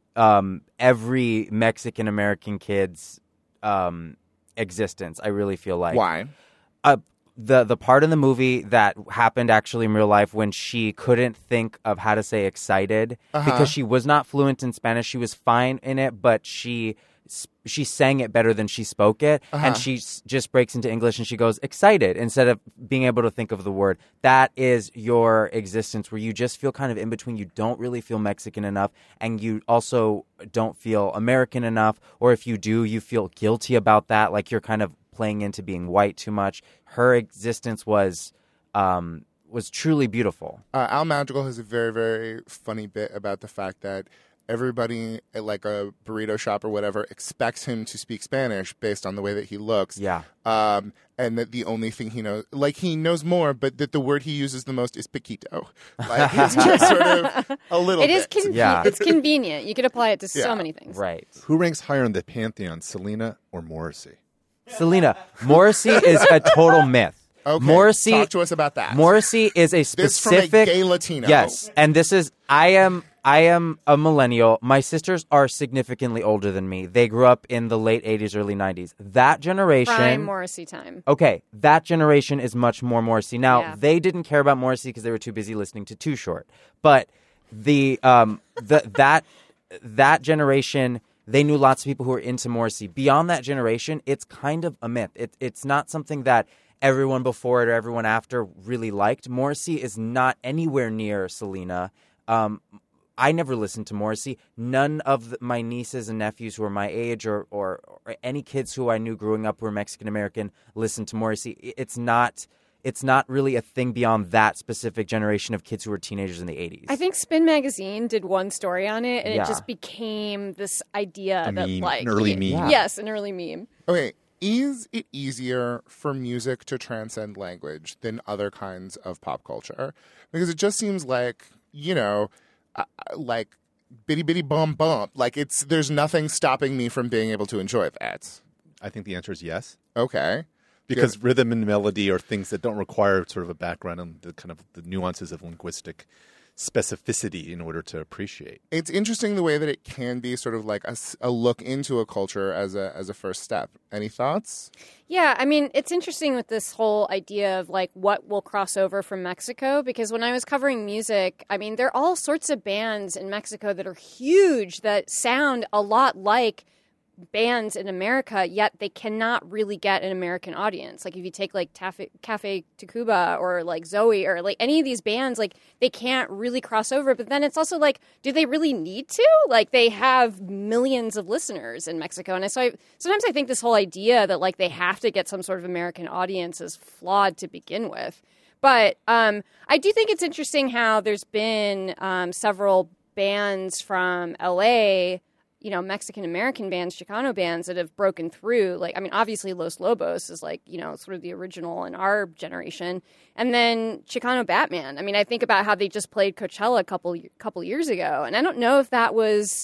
um, every Mexican American kid's um, existence. I really feel like why. Uh, the the part in the movie that happened actually in real life when she couldn't think of how to say excited uh-huh. because she was not fluent in Spanish. She was fine in it, but she she sang it better than she spoke it, uh-huh. and she just breaks into English and she goes excited instead of being able to think of the word. That is your existence, where you just feel kind of in between. You don't really feel Mexican enough, and you also don't feel American enough, or if you do, you feel guilty about that, like you're kind of playing into being white too much. Her existence was um, was truly beautiful. Uh, Al Madrigal has a very, very funny bit about the fact that everybody at like a burrito shop or whatever expects him to speak Spanish based on the way that he looks. Yeah. Um, and that the only thing he knows, like he knows more, but that the word he uses the most is piquito. Like it's just sort of a little It bit. is con- yeah. It's convenient. You could apply it to yeah. so many things. Right. Who ranks higher in the pantheon, Selena or Morrissey? Selena. Morrissey is a total myth. Okay, Morrissey, talk to us about that. Morrissey is a specific... This from a gay Latino. Yes, and this is... I am I am a millennial. My sisters are significantly older than me. They grew up in the late eighties, early nineties. That generation... Prime Morrissey time. Okay, that generation is much more Morrissey. Now, Yeah. they didn't care about Morrissey because they were too busy listening to Too Short. But the um the that that generation... They knew lots of people who were into Morrissey. Beyond that generation, it's kind of a myth. It, it's not something that everyone before it or everyone after really liked. Morrissey is not anywhere near Selena. Um, I never listened to Morrissey. None of the, my nieces and nephews who are my age or, or, or any kids who I knew growing up who were Mexican-American listened to Morrissey. It's not... It's not really a thing beyond that specific generation of kids who were teenagers in the eighties. I think Spin Magazine did one story on it, and Yeah. it just became this idea A that, meme, like, an early y- meme. Yes, an early meme. Okay, is it easier for music to transcend language than other kinds of pop culture? Because it just seems like, you know, uh, like bitty bitty bum bump. Like it's there's nothing stopping me from being able to enjoy that. I think the answer is yes. Okay. Because Good. Rhythm and melody are things that don't require sort of a background and the kind of the nuances of linguistic specificity in order to appreciate. It's interesting the way that it can be sort of like a, a look into a culture as a as a first step. Any thoughts? Yeah, I mean, it's interesting with this whole idea of like what will cross over from Mexico, because when I was covering music, I mean, there are all sorts of bands in Mexico that are huge that sound a lot like bands in America, yet they cannot really get an American audience. Like if you take like Taf- Cafe Tacuba or like Zoe or like any of these bands, like they can't really cross over. But then it's also like, do they really need to? Like they have millions of listeners in Mexico. And so I, sometimes I think this whole idea that like they have to get some sort of American audience is flawed to begin with. But um, I do think it's interesting how there's been um, several bands from L A, you know, Mexican-American bands, Chicano bands that have broken through. Like, I mean, obviously Los Lobos is like, you know, sort of the original in our generation. And then Chicano Batman. I mean, I think about how they just played Coachella a couple couple years ago. And I don't know if that was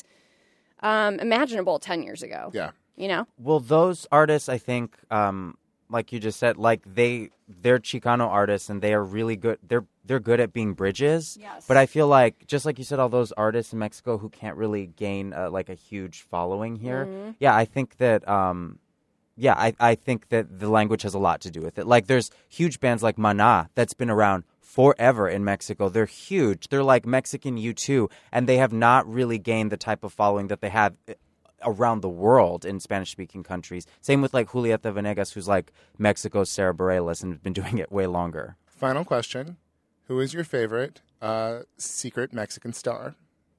um, imaginable ten years ago. Yeah. You know? Well, those artists, I think, um, like you just said, like they, they're Chicano artists and they are really good. They're they're good at being bridges. Yes. But I feel like, just like you said, all those artists in Mexico who can't really gain uh, like a huge following here. Mm-hmm. Yeah, I think that, um, yeah, I, I think that the language has a lot to do with it. Like there's huge bands like Maná that's been around forever in Mexico. They're huge. They're like Mexican U two, and they have not really gained the type of following that they have around the world in Spanish-speaking countries. Same with like Julieta Venegas, who's like Mexico's Sarah Bareilles and has been doing it way longer. Final question. Who is your favorite uh, secret Mexican star?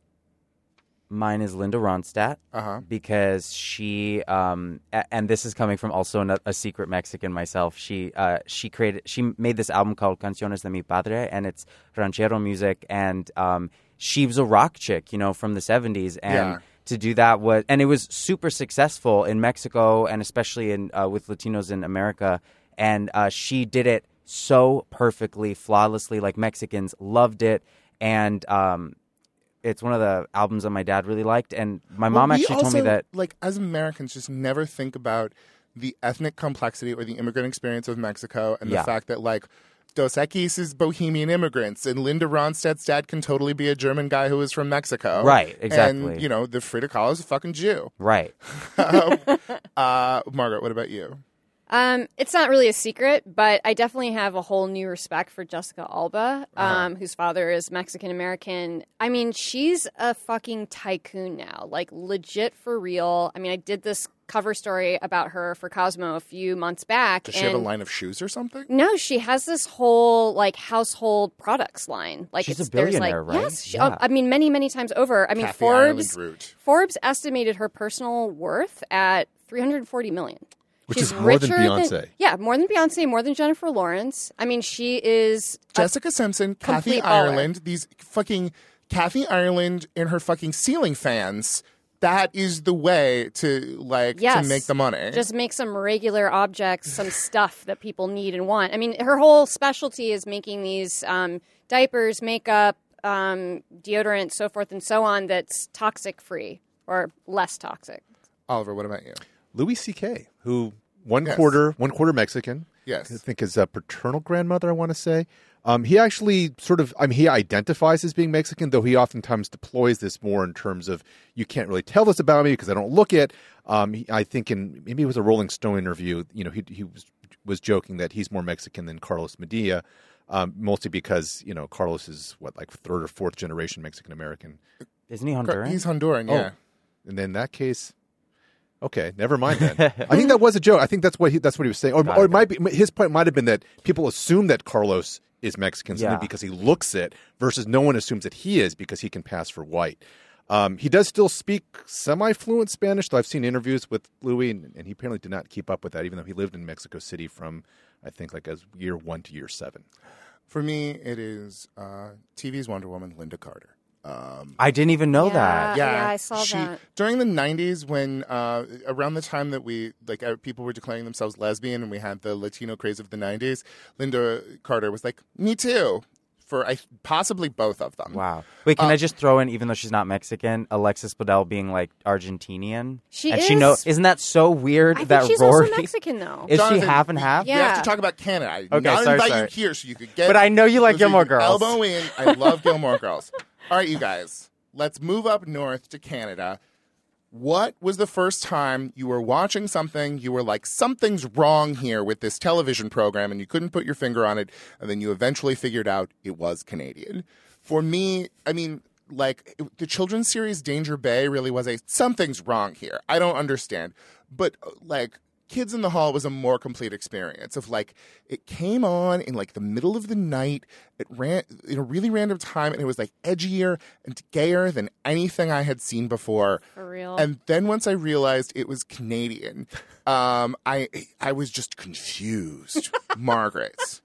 Mine is Linda Ronstadt Uh-huh. because she, um, a- and this is coming from also an- a secret Mexican myself. She, uh, she created, she made this album called Canciones de mi Padre, and it's ranchero music. And um, she was a rock chick, you know, from the seventies, and Yeah. to do that was, and it was super successful in Mexico, and especially in uh, with Latinos in America. And uh, she did it so perfectly, flawlessly. Like Mexicans loved it, and um, it's one of the albums that my dad really liked. And my mom Well, we actually told me also, that. like, as Americans, just never think about the ethnic complexity or the immigrant experience of Mexico and the Yeah. fact that, like, Dos Equis is Bohemian immigrants, and Linda Ronstadt's dad can totally be a German guy who is from Mexico. Right, exactly. And, you know, the Frida Kahlo is a fucking Jew. Right. um, uh, Margaret, what about you? Um, it's not really a secret, but I definitely have a whole new respect for Jessica Alba, um, whose father is Mexican American. I mean, she's a fucking tycoon now, like legit for real. I mean, I did this cover story about her for Cosmo a few months back. Does and she have a line of shoes or something? No, she has this whole like household products line. Like She's a it's, there's, billionaire, like, right? Yes, she, Yeah. oh, I mean, many, many times over. I mean, Kathy Ireland Forbes route. Forbes estimated her personal worth at three hundred forty million. Which She's is more than richer Beyonce. yeah, more than Beyonce, more than Jennifer Lawrence. I mean, she is a- Jessica Simpson, Kathy complete baller. Ireland, these fucking Kathy Ireland and her fucking ceiling fans. That is the way to like yes, to make the money. Just make some regular objects, some stuff that people need and want. I mean, her whole specialty is making these um, diapers, makeup, um, deodorant, so forth and so on. That's toxic free or less toxic. Oliver, what about you? Louis C K, who one Yes. quarter one quarter Mexican. Yes. I think his uh, paternal grandmother, I want to say. Um, he actually sort of, I mean, he identifies as being Mexican, though he oftentimes deploys this more in terms of, you can't really tell this about me because I don't look it. Um, he, I think in, maybe it was a Rolling Stone interview, you know, he, he was, was joking that he's more Mexican than Carlos Medea, um, mostly because, you know, Carlos is, what, like third or fourth generation Mexican-American. Isn't he Honduran? He's Honduran, yeah. Oh, and then in that case... Okay, never mind then. I think that was a joke. I think that's what he, that's what he was saying. Or, Got or it, it might be his point might have been that people assume that Carlos is Mexican simply Yeah. because he looks it, versus no one assumes that he is because he can pass for white. Um, he does still speak semi-fluent Spanish, though I've seen interviews with Louis, and, and he apparently did not keep up with that, even though he lived in Mexico City from, I think, like as year one to year seven. For me, it is uh, T V's Wonder Woman, Linda Carter. Um, I didn't even know Yeah. that. yeah, yeah, I saw she, that. during the nineties when uh, around the time that we like uh, people were declaring themselves lesbian and we had the Latino craze of the nineties. Linda Carter was like, "Me too," for I possibly both of them. Wow. Wait, can Uh, I just throw in, even though she's not Mexican, Alexis Bledel being like Argentinian? She and is. She know, isn't that so weird I think that she's Rory also Mexican though. is Jonathan, she half and we- half? We have Yeah. to talk about Canada. I did Okay, not sorry, invite sorry. you here so you could get. But I know you like so you Gilmore could Girls. Elbow in. I love Gilmore Girls. All right, you guys. Let's move up north to Canada. What was the first time you were watching something, you were like, something's wrong here with this television program, and you couldn't put your finger on it, and then you eventually figured out it was Canadian? For me, I mean, like, it- the children's series Danger Bay really was a, something's wrong here. I don't understand. But, uh, like, Kids in the Hall was a more complete experience of like it came on in like the middle of the night. It ran in a really random time, and it was like edgier and gayer than anything I had seen before. For real. And then once I realized it was Canadian, um, I I was just confused. Margaret.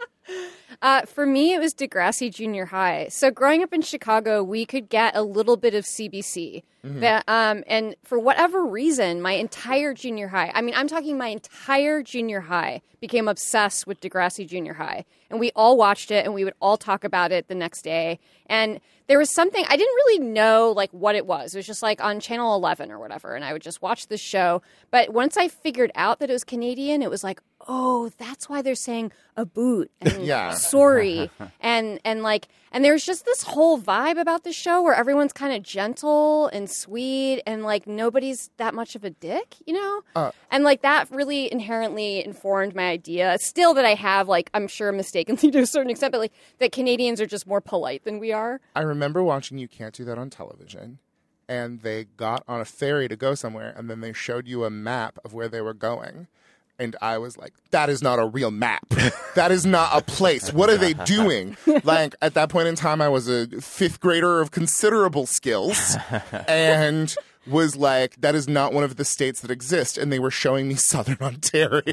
Uh, for me, it was Degrassi Junior High. So growing up in Chicago, we could get a little bit of C B C. That, um, and for whatever reason, my entire junior high, I mean, I'm talking my entire junior high, became obsessed with Degrassi Junior High. And we all watched it, and we would all talk about it the next day. And there was something, I didn't really know, like, what it was. It was just, like, on Channel eleven or whatever, and I would just watch this show. But once I figured out that it was Canadian, it was like, oh, that's why they're saying a boot and Yeah. sorry. and, and, like, and there's just this whole vibe about the show where everyone's kind of gentle and sweet and, like, nobody's that much of a dick, you know? Uh, and, like, that really inherently informed my idea. Still that I have, like, I'm sure mistakenly to a certain extent, but, like, that Canadians are just more polite than we are. I remember watching You Can't Do That on television, and they got on a ferry to go somewhere, and then they showed you a map of where they were going. And I was like, that is not a real map. That is not a place. What are they doing? Like, at that point in time, I was a fifth grader of considerable skills and was like, that is not one of the states that exist. And they were showing me Southern Ontario.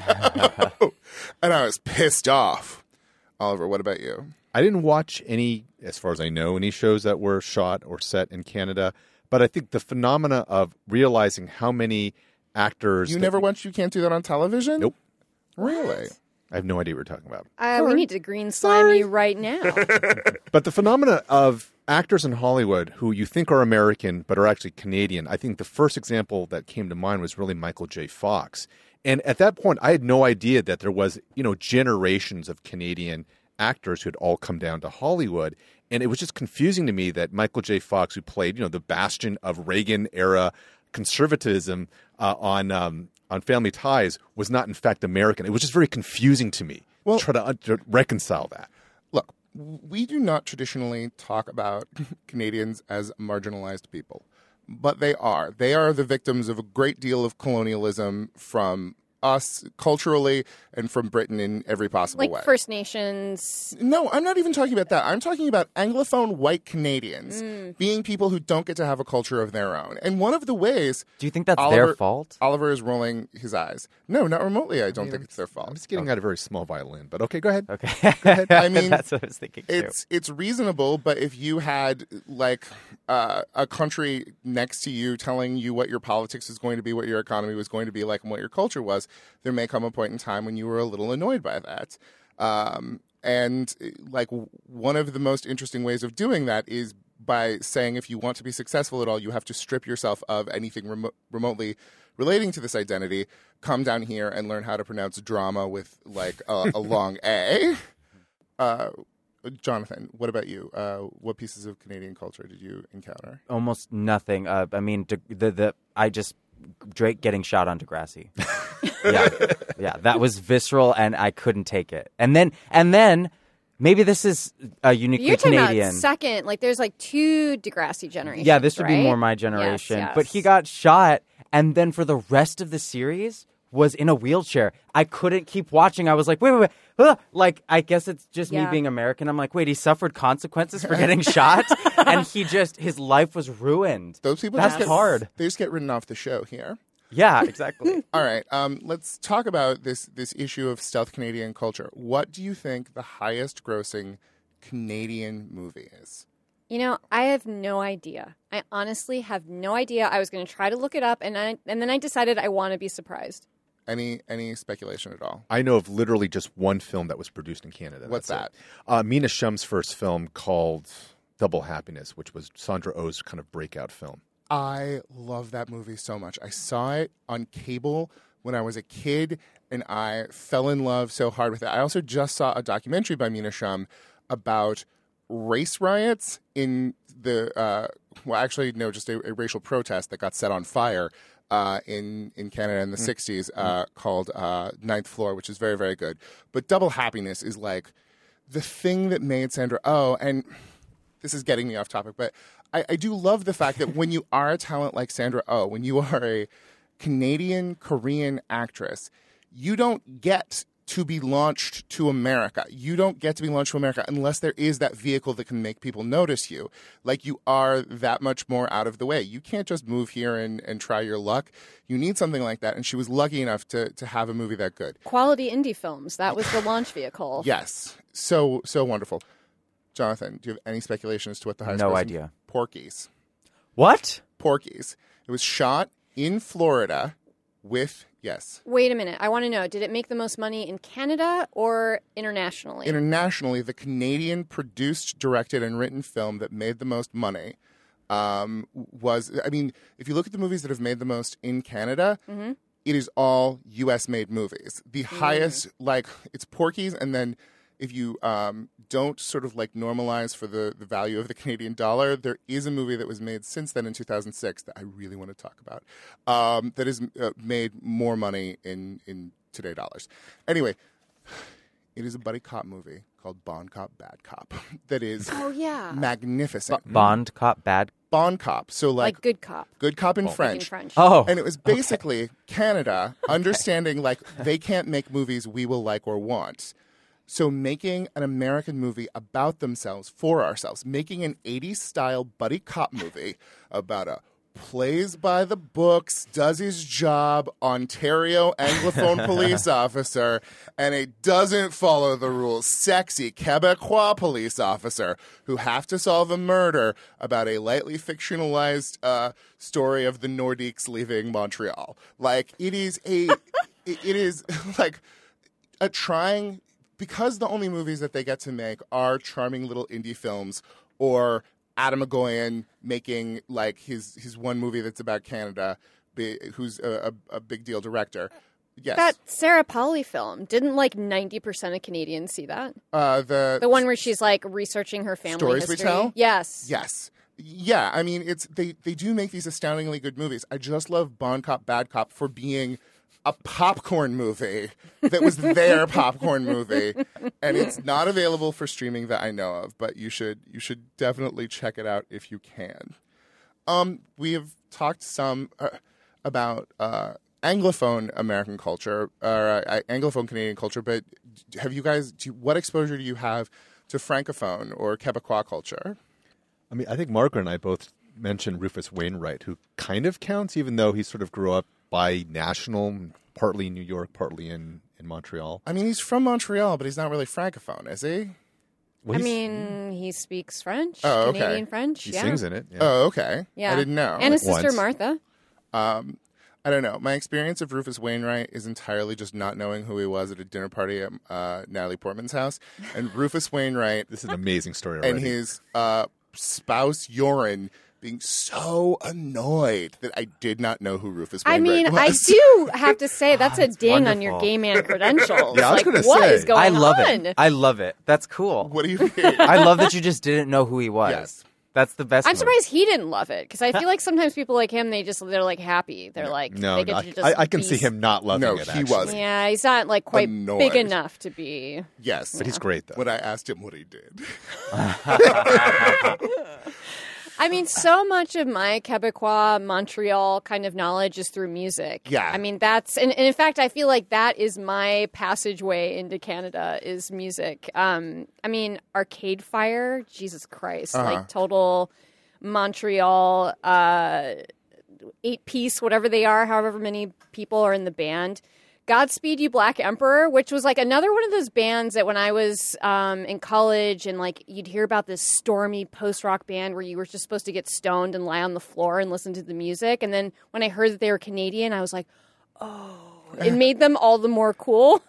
And I was pissed off. Oliver, what about you? I didn't watch any, as far as I know, any shows that were shot or set in Canada. But I think the phenomena of realizing how many actors... You that- never watched You Can't Do That on Television? Nope. Really? I have no idea what you're talking about. Uh, we need to green slime you right now. But the phenomena of actors in Hollywood who you think are American but are actually Canadian, I think the first example that came to mind was really Michael J. Fox. And at that point, I had no idea that there was, you know, generations of Canadian actors who had all come down to Hollywood. And it was just confusing to me that Michael J. Fox, who played, you know, the bastion of Reagan-era conservatism uh, on um, on Family Ties, was not in fact American. It was just very confusing to me. Well- to try to, un- to reconcile that. Look, we do not traditionally talk about Canadians as marginalized people, but they are. They are the victims of a great deal of colonialism from us culturally and from Britain in every possible Like way. First Nations. No, I'm not even talking about that. I'm talking about Anglophone white Canadians being people who don't get to have a culture of their own. And one of the ways Do you think that's Oliver, their fault? Oliver is rolling his eyes. No, not remotely. I don't think it's their I'm fault. just getting out a very small violin, but okay, go ahead. Okay. I mean, that's what I was thinking too. It's it's reasonable, but if you had like uh, a country next to you telling you what your politics is going to be, what your economy was going to be like, and what your culture was, there may come a point in time when you were a little annoyed by that. Um, and like one of the most interesting ways of doing that is by saying if you want to be successful at all, you have to strip yourself of anything remo- remotely relating to this identity. Come down here and learn how to pronounce drama with like a, a long A. Uh, Jonathan, what about you? Uh, what pieces of Canadian culture did you encounter? Almost nothing. Uh, I mean, De- the the I just Drake getting shot on Degrassi. yeah, yeah, that was visceral, and I couldn't take it. And then and then maybe this is uh, uniquely You're talking Canadian. about second. Like, there's like two Degrassi generations. Yeah, this would be right? more my Yes, generation. yes. But he got shot, and then for the rest of the series was in a wheelchair. I couldn't keep watching. I was like, wait, wait, wait. Ah! Like, I guess it's just Yeah. me being American. I'm like, wait, he suffered consequences for getting shot? And he just, his life was ruined. Those people That's just get, hard. They just get written off the show here. Yeah, exactly. All right, um, let's talk about this this issue of stealth Canadian culture. What do you think the highest grossing Canadian movie is? You know, I have no idea. I honestly have no idea. I was going to try to look it up, and I, and then I decided I want to be surprised. Any any speculation at all? I know of literally just one film that was produced in Canada. What's That's it. Uh, Mina Shum's first film called Double Happiness, which was Sandra Oh's kind of breakout film. I love that movie so much. I saw it on cable when I was a kid, and I fell in love so hard with it. I also just saw a documentary by Mina Shum about race riots in the, uh, well, actually, no, just a, a racial protest that got set on fire uh, in, in Canada in the sixties uh, called uh, Ninth Floor, which is very, very good. But Double Happiness is like the thing that made Sandra Oh, and this is getting me off topic, but I, I do love the fact that when you are a talent like Sandra Oh, when you are a Canadian Korean actress, you don't get to be launched to America. You don't get to be launched to America unless there is that vehicle that can make people notice you. Like, you are that much more out of the way. You can't just move here and, and try your luck. You need something like that. And she was lucky enough to, to have a movie that good. Quality indie films. That was the launch vehicle. Yes. So, so wonderful. Jonathan, do you have any speculation as to what the highest No grossing- idea. Porky's. What? Porky's. It was shot in Florida with, yes, Wait a minute. I want to know, did it make the most money in Canada or internationally? internationally, the Canadian produced, directed, and written film that made the most money um, was, I mean, if you look at the movies that have made the most in Canada, Mm-hmm. it is all U S made movies. The highest, like, it's Porky's, and then if you um, don't sort of like normalize for the, the value of the Canadian dollar, there is a movie that was made since then in two thousand six that I really want to talk about um, that has uh, made more money in, in today dollars. Anyway, It is a buddy cop movie called Bond Cop, Bad Cop that is Oh yeah, magnificent. Bond cop bad. Bond Cop. So like, like good cop. good cop in Like in French. French. Oh, And it was basically Canada understanding like they can't make movies we will like or want. So making an American movie about themselves for ourselves, making an eighties style buddy cop movie about a plays by the books, does his job, Ontario Anglophone police officer, and a doesn't follow the rules, sexy Quebecois police officer who have to solve a murder about a lightly fictionalized uh, story of the Nordiques leaving Montreal. Like, it is a, it, it is like a trying, because the only movies that they get to make are charming little indie films or Adam Agoyan making like his his one movie that's about Canada, be, who's a, a, a big deal director. Yes, That Sarah Polley film, didn't like ninety percent of Canadians see that? uh, the The one where she's like researching her family Stories We history. Tell? Yes. yes, yeah. I mean, it's they they do make these astoundingly good movies. I just love Bond Cop, Bad Cop for being a popcorn movie that was their popcorn movie, and it's not available for streaming that I know of. But you should you should definitely check it out if you can. Um, we have talked some uh, about uh, Anglophone American culture or uh, Anglophone Canadian culture, but have you guys? Do you, what exposure do you have to Francophone or Quebecois culture? I mean, I think Margaret and I both mentioned Rufus Wainwright, who kind of counts, even though he sort of grew up bi-national, partly in New York, partly in, in Montreal. I mean, he's from Montreal, but he's not really Francophone, is he? Well, I he's- mean, he speaks French, Oh, okay. Canadian French. he yeah. sings in it. Yeah. Oh, okay. Yeah. I didn't know. And his Like sister once. Martha. Um, I don't know. My experience of Rufus Wainwright is entirely just not knowing who he was at a dinner party at uh, Natalie Portman's house. And Rufus Wainwright This is an amazing story already. and his uh, spouse, Yoren, being so annoyed that I did not know who Rufus I Wainwright mean, was. I do have to say that's a it's ding on your wonderful. gay man credentials. Yeah, I was like, gonna what say. is going I love on? it. I love it. That's cool. What do you mean? I love that you just didn't know who he was. Yes. That's the best. I'm move. surprised he didn't love it because I feel like sometimes people like him, they just they're like happy. They're like no, they no, get I, to just I, I can be- see him not loving No, it, he actually. wasn't. Yeah, he's not like quite Annoyed. big enough to be. Yes. But he's great, though. When I asked him what he did. I mean, so much of my Quebecois, Montreal kind of knowledge is through music. Yeah. I mean, that's, and, and in fact, I feel like that is my passageway into Canada is music. Um, I mean, Arcade Fire, Jesus Christ, Uh-huh. like total Montreal, uh, eight piece, whatever they are, however many people are in the band. Godspeed You Black Emperor, which was like another one of those bands that when I was um, in college and like you'd hear about this stormy post-rock band where you were just supposed to get stoned and lie on the floor and listen to the music. And then when I heard that they were Canadian, I was like, oh, it made them all the more cool.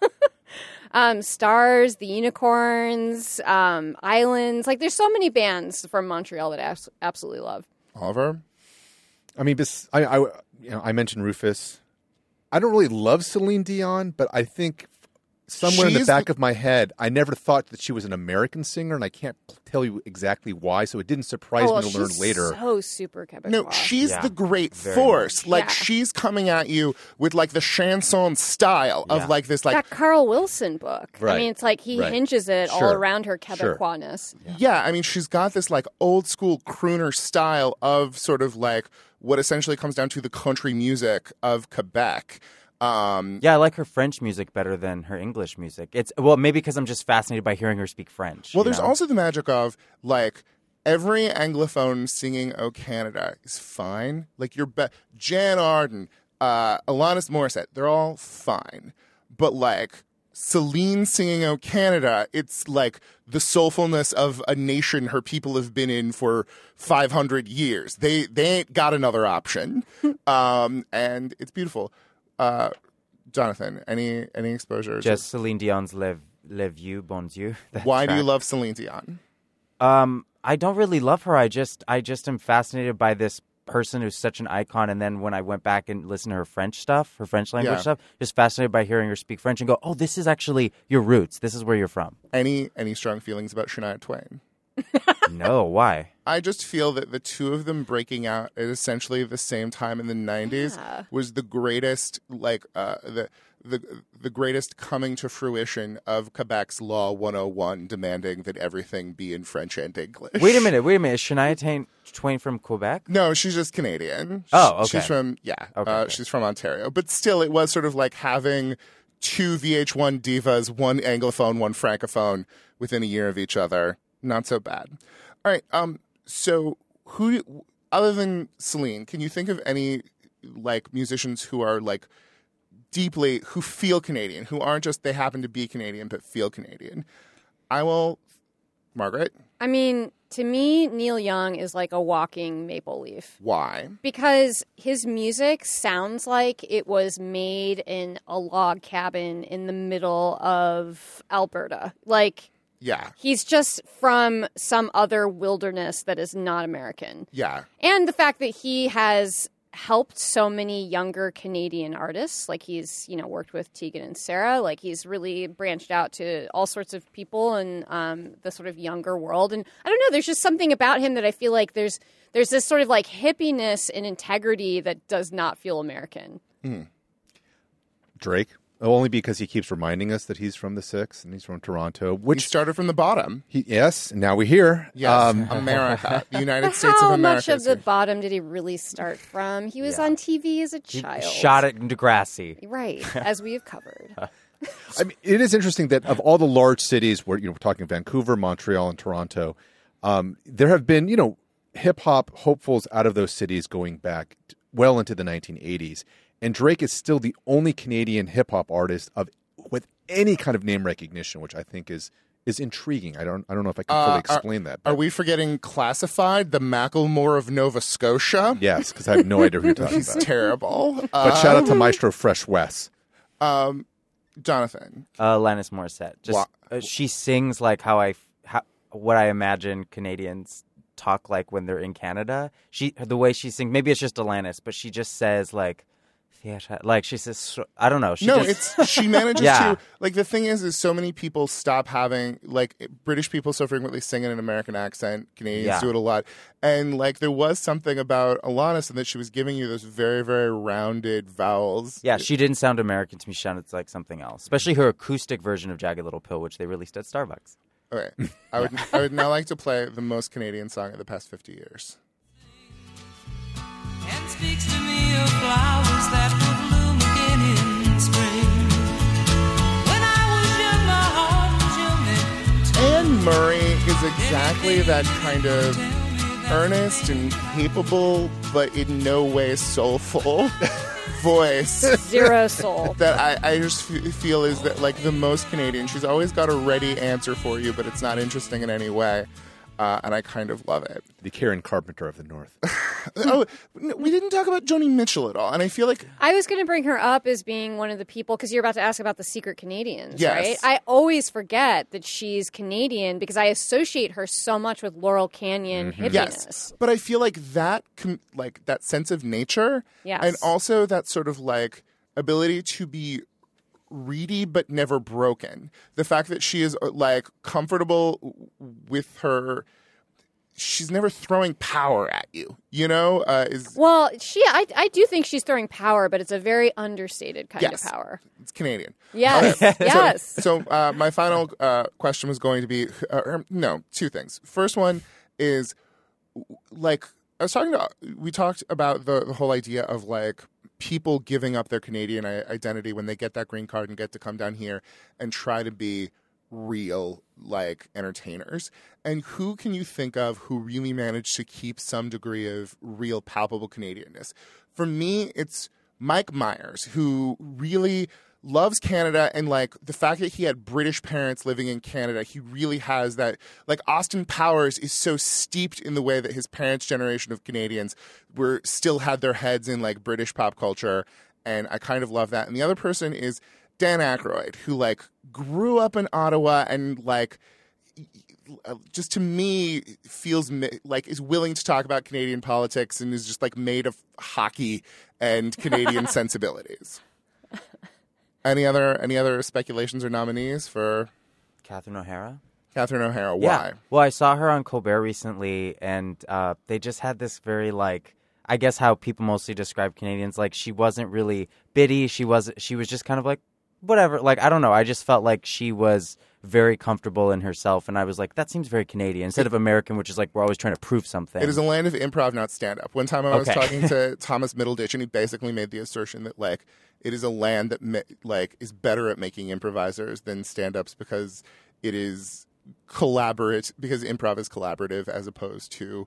um, Stars, The Unicorns, um, Islands. Like there's so many bands from Montreal that I abs- absolutely love. Oliver? I mean, bes- I, I, you know, I mentioned Rufus. I don't really love Celine Dion, but I think somewhere in the She's back the- of my head, I never thought that she was an American singer, and I can't tell you exactly why. So it didn't surprise Oh, well, me to learn she's later. so super Quebecois. No, she's Yeah, the great very force. much. Like, Yeah. she's coming at you with, like, the chanson style of, Yeah. like, this, like, that Carl Wilson book. I Right. mean, it's like he Right. hinges it all Sure. around her Sure. Quebecois-ness. yeah, I mean, she's got this, like, old school crooner style of sort of, like, what essentially comes down to the country music of Quebec. Um, Yeah, I like her French music better than her English music. It's well, maybe because I'm just fascinated by hearing her speak French. well, you there's know? also the magic of, like, every Anglophone singing "O Canada" is fine. Like, you're be- Jan Arden, uh, Alanis Morissette, they're all fine. But, like, Celine singing "O Canada," it's like the soulfulness of a nation her people have been in for five hundred years. They they ain't got another option, um, and it's beautiful. Uh, Jonathan, any any exposures? just Celine Dion's "Le Le Vieux Bon Dieu." that Why do you track. love Celine Dion? Um, I don't really love her. I just, I just am fascinated by this person who's such an icon. And then when I went back and listened to her French stuff, her French language Yeah. stuff, just fascinated by hearing her speak French and go, "Oh, this is actually your roots. This is where you're from." Any any strong feelings about Shania Twain? No, why? I just feel that the two of them breaking out at essentially the same time in the nineties Yeah. was the greatest, like, uh, the the the greatest coming to fruition of Quebec's Law one oh one demanding that everything be in French and English. Wait a minute, wait a minute. Is Shania Twain, Twain from Quebec? No, she's just Canadian. Oh, Sh- okay. She's from, yeah, Okay, uh, okay. she's from Ontario. But still, it was sort of like having two V H one divas, one Anglophone, one Francophone, within a year of each other. Not so bad. All right, um, so who, other than Celine, can you think of any, like, musicians who are, like, deeply, who feel Canadian, who aren't just they happen to be Canadian, but feel Canadian? I will, Margaret, I mean, to me, Neil Young is like a walking maple leaf. why? Because his music sounds like it was made in a log cabin in the middle of Alberta. Like, Yeah, he's just from some other wilderness that is not American. yeah. And the fact that he has helped so many younger Canadian artists, like he's, you know, worked with Tegan and Sarah, like he's really branched out to all sorts of people in um, the sort of younger world. And I don't know, there's just something about him that I feel like there's there's this sort of like hippiness and integrity that does not feel American. Drake, only because he keeps reminding us that he's from the Six and he's from Toronto. We Which started from the bottom. he, yes, now we hear. Yes, Um, America, the United But States how of America. much of is the here. bottom did he really start from? He was Yeah. on T V as a He child. shot it in Degrassi. Right, as we have covered. I mean, it is interesting that of all the large cities, where you know we're talking Vancouver, Montreal, and Toronto, um, there have been you know hip hop hopefuls out of those cities going back t- well into the nineteen eighties, and Drake is still the only Canadian hip hop artist of with any kind of name recognition, which I think is is intriguing. I don't I don't know if I can fully Uh, are- explain that. Are But we forgetting Classified, the Macklemore of Nova Scotia? yes, because I have no idea who you're talking He's about. terrible. But Uh, shout out to Maestro Fresh Wes. um, Jonathan. Uh, Alanis Morissette. Just Wha- uh, she sings like how I, how, what I imagine Canadians talk like when they're in Canada. She, the way she sings, maybe it's just Alanis, but she just says like, theatre, like she says, so- I don't know. She No, just, it's she manages Yeah. to like the thing is is so many people stop having like British people so frequently sing in an American accent. Canadians Yeah. do it a lot, and like there was something about Alanis and that she was giving you those very very rounded vowels. yeah, she didn't sound American to me. She sounded like something else, especially her acoustic version of Jagged Little Pill, which they released at Starbucks. Okay, I would I would now like to play the most Canadian song of the past fifty years. And speaks to me of flowers that will bloom again in spring. When I was young, my heart was young. And Anne Murray is exactly that kind of earnest and capable, but in no way soulful voice Zero soul. that I, I just f- feel is that like the most Canadian. She's always got a ready answer for you, but it's not interesting in any way. Uh, and I kind of love it. The Karen Carpenter of the North. Oh, n- we didn't talk about Joni Mitchell at all. And I feel like I was going to bring her up as being one of the people because you're about to ask about the secret Canadians, Yes. right? I always forget that she's Canadian because I associate her so much with Laurel Canyon hippiness. yes, but I feel like that, com- like that sense of nature, Yes. and also that sort of like ability to be reedy but never broken. The fact that she is uh, like comfortable with her, she's never throwing power at you. You know, uh, is Well, she, I, I do think she's throwing power, but it's a very understated kind Yes. of power. it's Canadian. Yes, yes. So uh, my final uh, question was going to be uh, or, no, two things. First one is like I was talking to we talked about the, the whole idea of like people giving up their Canadian i- identity when they get that green card and get to come down here and try to be real like entertainers. And who can you think of who really managed to keep some degree of real palpable Canadianness? For me, it's Mike Myers, who really loves Canada, and like the fact that he had British parents living in Canada, he really has that. Like Austin Powers is so steeped in the way that his parents' generation of Canadians were still had their heads in like British pop culture, and I kind of love that. And the other person is Dan Aykroyd, who like grew up in Ottawa and like just to me feels mi- like is willing to talk about Canadian politics and is just like made of hockey and Canadian sensibilities. Any other any other speculations or nominees for Catherine O'Hara. Catherine O'Hara. Yeah. Why? Well, I saw her on Colbert recently, and uh, they just had this very like, I guess how people mostly describe Canadians. Like she wasn't really bitty. She was she was just kind of like whatever. Like I don't know. I just felt like she was very comfortable in herself, and I was like, that seems very Canadian instead of American, which is like we're always trying to prove something. It is a land of improv, not stand-up. One time I was Okay. talking to Thomas Middleditch, and he basically made the assertion that like it is a land that ma- like is better at making improvisers than stand-ups because it is collaborate because improv is collaborative as opposed to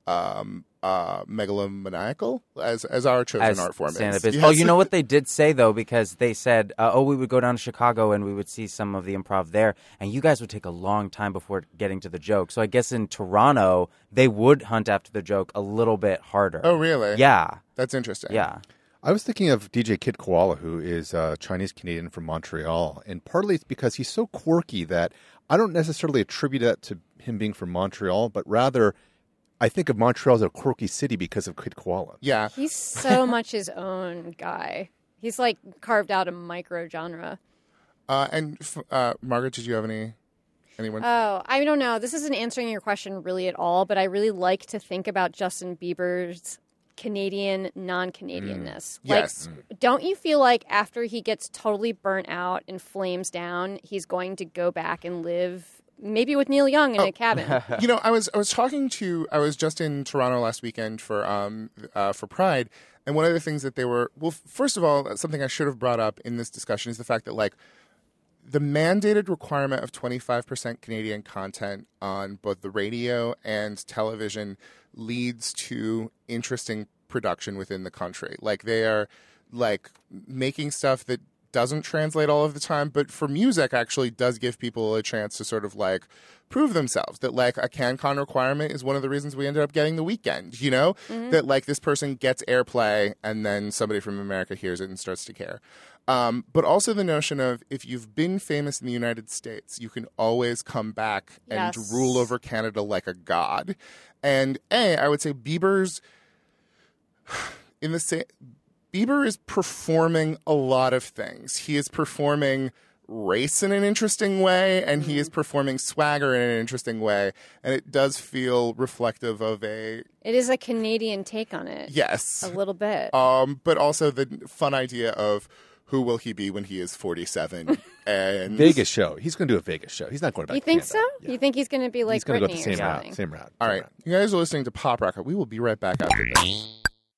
um, uh, megalomaniacal as as our chosen as art form stand-up is. is. Yes. Oh, you know what they did say though, because they said, uh, "Oh, we would go down to Chicago and we would see some of the improv there, and you guys would take a long time before getting to the joke." So I guess in Toronto they would hunt after the joke a little bit harder. Oh, really? Yeah, That's interesting. yeah. I was thinking of D J Kid Koala, who is a Chinese Canadian from Montreal, and partly it's because he's so quirky that I don't necessarily attribute that to him being from Montreal, but rather I think of Montreal as a quirky city because of Kid Koala. Yeah. He's so much his own guy. He's like carved out a micro genre. Uh, and f- uh, Margaret, did you have any anyone? Oh, I don't know. This isn't answering your question really at all, but I really like to think about Justin Bieber's Canadian non-Canadianness. Yes. Like, don't you feel like after he gets totally burnt out and flames down, he's going to go back and live maybe with Neil Young in a cabin? You know, I was I was talking to I was just in Toronto last weekend for um uh, for Pride, and one of the things that they were well, first of all, something I should have brought up in this discussion is the fact that like the mandated requirement of twenty-five percent Canadian content on both the radio and television leads to interesting production within the country. Like they are like making stuff that doesn't translate all of the time, but for music actually does give people a chance to sort of like prove themselves. That like a CanCon requirement is one of the reasons we ended up getting The Weeknd, you know? That like this person gets airplay and then somebody from America hears it and starts to care. Um, but also the notion of if you've been famous in the United States, you can always come back and Yes. rule over Canada like a god. And A, I would say Bieber's in the same Bieber is performing a lot of things. He is performing race in an interesting way, and he is performing swagger in an interesting way. And it does feel reflective of a It is a Canadian take on it. yes, A little bit. um, but also the fun idea of who will he be when he is forty-seven and Vegas show. He's going to do a Vegas show. He's not going back You to think Canada. so? You think he's going to be like He's going to go Britney the same or something? route. Same route. All same right, route. you guys are listening to Pop Rocket. We will be right back after this.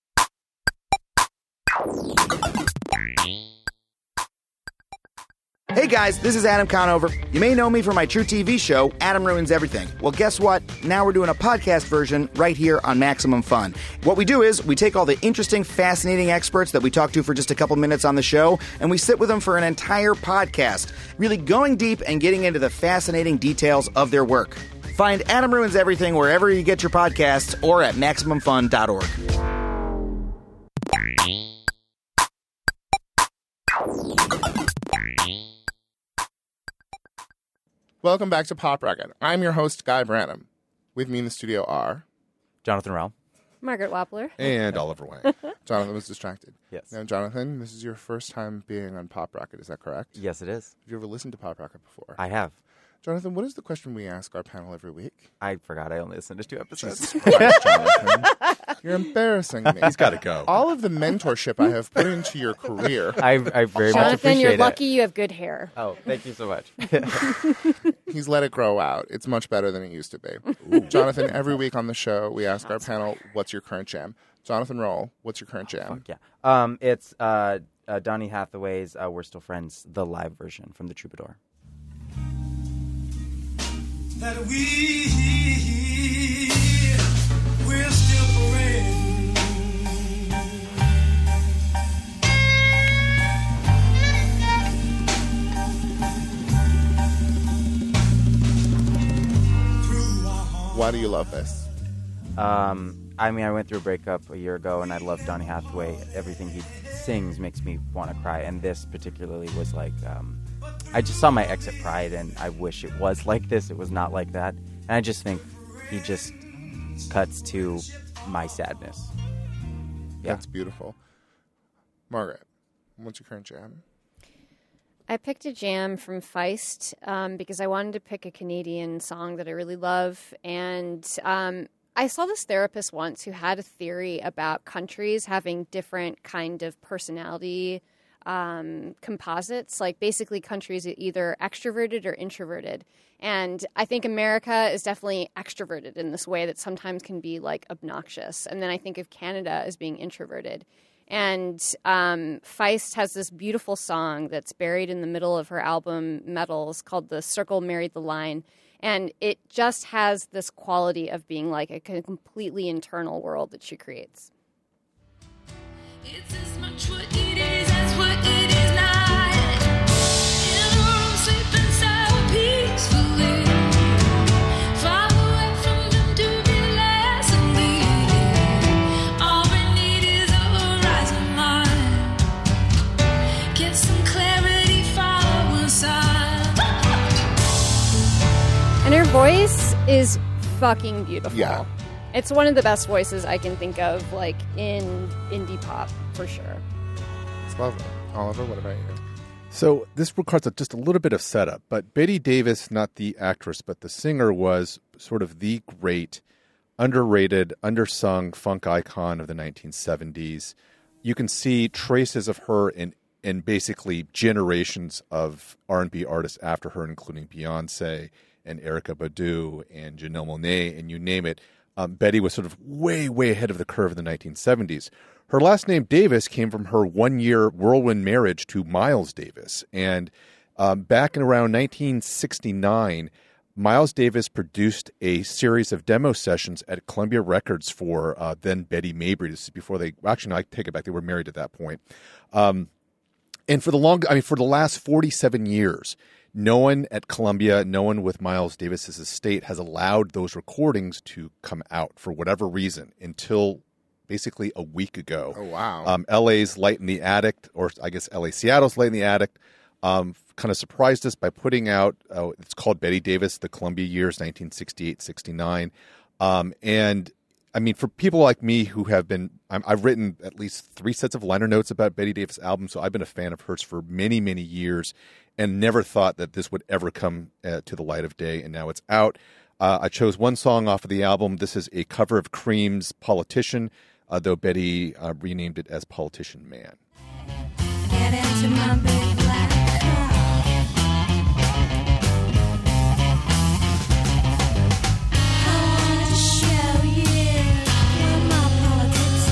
Hey guys, this is Adam Conover. You may know me from my True T V show, Adam Ruins Everything. Well, guess what? Now we're doing a podcast version right here on Maximum Fun. What we do is we take all the interesting, fascinating experts that we talk to for just a couple minutes on the show, and we sit with them for an entire podcast, really going deep and getting into the fascinating details of their work. Find Adam Ruins Everything wherever you get your podcasts or at Maximum Fun dot org. Welcome back to Pop Rocket. I'm your host, Guy Branum. With me in the studio are Jonathan Rowell. Margaret Wappler. And Oliver Wang. Jonathan was distracted. Yes. Now, Jonathan, this is your first time being on Pop Rocket. Is that correct? Yes, it is. Have you ever listened to Pop Rocket before? I have. Jonathan, what is the question we ask our panel every week? I forgot. I only listened to two episodes. Jesus Christ, Jonathan. You're embarrassing me. He's got to go. All of the mentorship I have put into your career. I, I very much Jonathan, appreciate you're it. lucky you have good hair. Oh, thank you so much. He's let it grow out. It's much better than it used to be. Jonathan, every week on the show, we ask our panel, what's your current jam? Jonathan Roll, what's your current jam? Yeah. Um, it's uh, uh, Donny Hathaway's uh, We're Still Friends, the live version from The Troubadour. That we we're still friends. Why do you love this? Um, I mean, I went through a breakup a year ago, and I love Donny Hathaway. Everything he sings makes me want to cry, and this particularly was like, um, I just saw my ex at Pride, and I wish it was like this. It was not like that, and I just think he just cuts to my sadness. Yeah. That's beautiful. Margaret, what's your current jam? I picked a jam from Feist um, because I wanted to pick a Canadian song that I really love. And um, I saw this therapist once who had a theory about countries having different kind of personality um, composites, like basically countries are either extroverted or introverted. And I think America is definitely extroverted in this way that sometimes can be like obnoxious. And then I think of Canada as being introverted. And um, Feist has this beautiful song that's buried in the middle of her album Metals called The Circle Married the Line. And it just has this quality of being like a completely internal world that she creates. It's as much what it is as what it is not. In a room sleeping so peacefully. Far away from them to be less and leave. All we need is a horizon line. Get some clarity, follow inside. And her voice is fucking beautiful. Yeah. It's one of the best voices I can think of, like, in indie pop, for sure. It's lovely. Oliver, what about you? So this requires a, just a little bit of setup, but Betty Davis, not the actress, but the singer, was sort of the great, underrated, undersung funk icon of the nineteen seventies. You can see traces of her in, in basically generations of R and B artists after her, including Beyonce and Erykah Badu and Janelle Monáe, and you name it. Um, Betty was sort of way, way ahead of the curve in the nineteen seventies. Her last name, Davis, came from her one-year whirlwind marriage to Miles Davis. And um, back in around nineteen sixty-nine, Miles Davis produced a series of demo sessions at Columbia Records for uh, then Betty Mabry. This is before they – actually, no, I take it back. They were married at that point. Um, and for the long – I mean, for the last forty-seven years – no one at Columbia, no one with Miles Davis's estate has allowed those recordings to come out for whatever reason until basically a week ago. Oh, wow. Um, L A's Light in the Attic, or I guess L A Seattle's Light in the Attic, um, kind of surprised us by putting out, uh, it's called Betty Davis, the Columbia Years, nineteen sixty-eight sixty-nine. Um, and I mean, for people like me who have been, I'm, I've written at least three sets of liner notes about Betty Davis' album, so I've been a fan of hers for many, many years and never thought that this would ever come uh, to the light of day, and now it's out. Uh, I chose one song off of the album. This is a cover of Cream's Politician, uh, though Betty uh, renamed it as Politician Man. Get into my big black car. I want to show you where my politics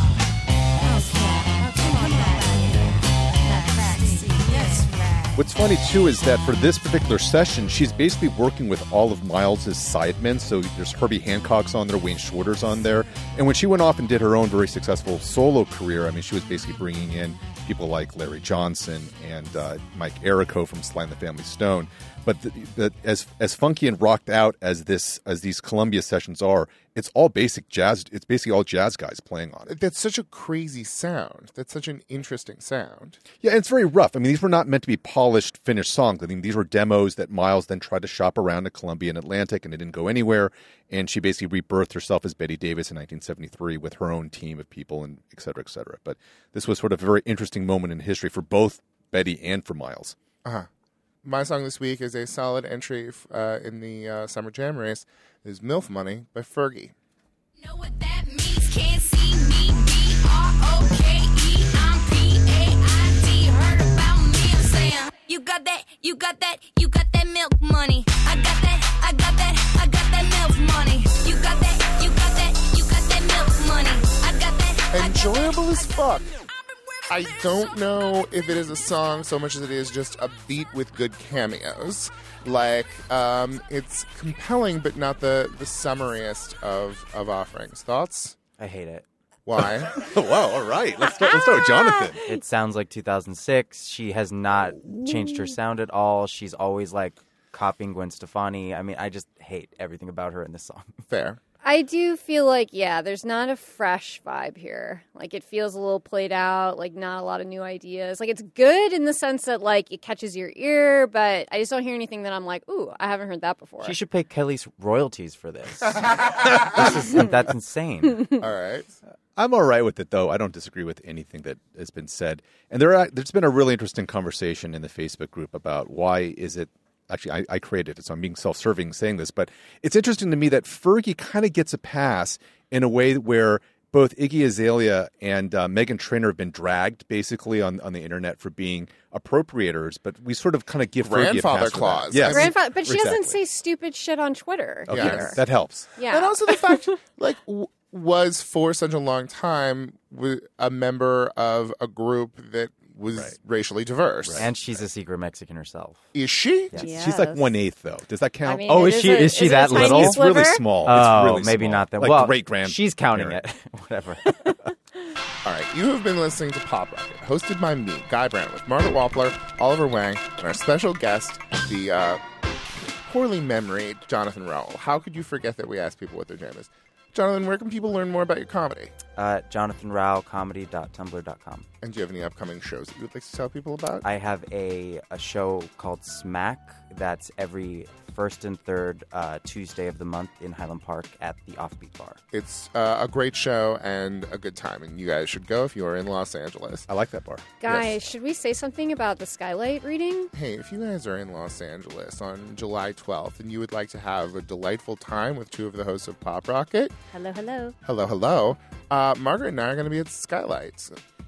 are. Okay, I'll take you back here. Not fancy, yes, right. What's funny, too, is that for this particular session, she's basically working with all of Miles's sidemen. So there's Herbie Hancock's on there, Wayne Shorter's on there. And when she went off and did her own very successful solo career, I mean, she was basically bringing in people like Larry Johnson and uh, Mike Errico from Sly and the Family Stone. But the, the, as as funky and rocked out as this as these Columbia sessions are, it's all basic jazz. It's basically all jazz guys playing on it. That's such a crazy sound. That's such an interesting sound. Yeah, and it's very rough. I mean, these were not meant to be polished, finished songs. I mean, these were demos that Miles then tried to shop around at Columbia and Atlantic, and it didn't go anywhere. And she basically rebirthed herself as Betty Davis in nineteen seventy-three with her own team of people, and et cetera, et cetera. But this was sort of a very interesting moment in history for both Betty and for Miles. Uh-huh. My song this week is a solid entry uh, in the uh, Summer Jam race. Is MILF Money by Fergie. Know what that means? Can't see me. B R O K E. I'm P A I D. Heard about me? I'm saying you got that, you got that, you got that milk money. I got that, I got that, I got that milk money. You got that, you got that, you got that milk money. I got that. I got Enjoyable that, as I got fuck. that. I don't know if it is a song so much as it is just a beat with good cameos. Like, um, it's compelling, but not the, the summariest of, of offerings. Thoughts? I hate it. Why? Wow, all right. Let's start, let's start with Jonathan. It sounds like two thousand six. She has not changed her sound at all. She's always like copying Gwen Stefani. I mean, I just hate everything about her in this song. Fair. I do feel like, yeah, there's not a fresh vibe here. Like, it feels a little played out, like, not a lot of new ideas. Like, it's good in the sense that, like, it catches your ear, but I just don't hear anything that I'm like, ooh, I haven't heard that before. She should pay Kelly's royalties for this. This is, that's insane. All right. I'm all right with it, though. I don't disagree with anything that has been said. And there are, there's been a really interesting conversation in the Facebook group about why is it – actually, I, I created it, so I'm being self-serving saying this. But it's interesting to me that Fergie kind of gets a pass in a way where both Iggy Azalea and uh, Meghan Trainor have been dragged, basically, on, on the internet for being appropriators. But we sort of kind of give Fergie a Grandfather pass for clause. that. Yes. Grandfather, but she doesn't Exactly. say stupid shit on Twitter Okay, either. that helps. Yeah. And also the fact, like, w- was for such a long time w- a member of a group that was Right. racially diverse. And she's a secret Mexican herself. Is she? Yes. She's like one eighth, though. Does that count? I mean, Oh, it is she- a- is she it a that tiny little? It's really sliver? small. Oh, it's really maybe small. not then. Like well, great grand. she's counting it. Whatever. All right, you have been listening to Pop Rocket, hosted by me, Guy Brandt, with Margaret Wappler, Oliver Wang, and our special guest, the uh, poorly memoried Jonathan Rowell. How could you forget that we asked people what their jam is? Jonathan, where can people learn more about your comedy? Uh, jonathan rao comedy dot tumblr dot com. And do you have any upcoming shows that you would like to tell people about? I have a, a show called Smack that's every first and third uh, Tuesday of the month in Highland Park at the Offbeat Bar. It's uh, a great show and a good time, and you guys should go if you are in Los Angeles. I like that bar. Guys, Yes. should we say something about the skylight reading? Hey, if you guys are in Los Angeles on July twelfth and you would like to have a delightful time with two of the hosts of Pop Rocket, Hello, hello. hello, hello, uh, Margaret and I are going to be at Skylights.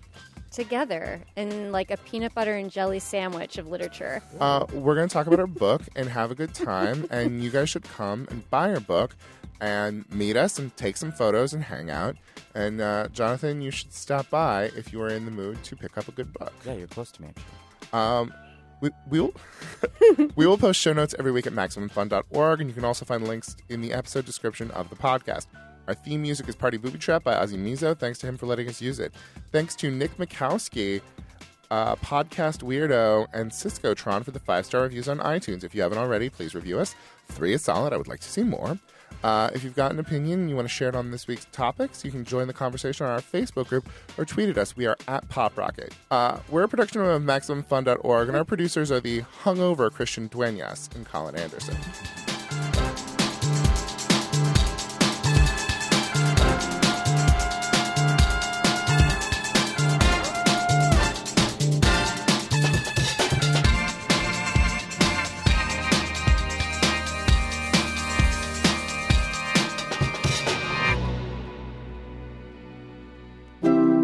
Together in like a peanut butter and jelly sandwich of literature. Uh, we're going to talk about our book and have a good time, and you guys should come and buy our book and meet us and take some photos and hang out. And uh, Jonathan, you should stop by if you are in the mood to pick up a good book. Yeah, you're close to me, actually. Um, we, we will we will post show notes every week at maximum fun dot org, and you can also find links in the episode description of the podcast. Our theme music is Party Booby Trap by Ozzy Mizo. Thanks to him for letting us use it. Thanks to Nick Mikowski, uh, Podcast Weirdo, and Cisco-tron for the five-star reviews on iTunes. If you haven't already, please review us. Three is solid. I would like to see more. Uh, if you've got an opinion and you want to share it on this week's topics, you can join the conversation on our Facebook group or tweet at us. We are at Pop Rocket. Uh, we're a production of maximum fun dot org, and our producers are the hungover Christian Duenas and Colin Anderson.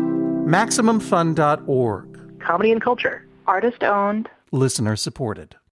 Maximum Fun dot org. Comedy and culture. Artist owned. Listener supported.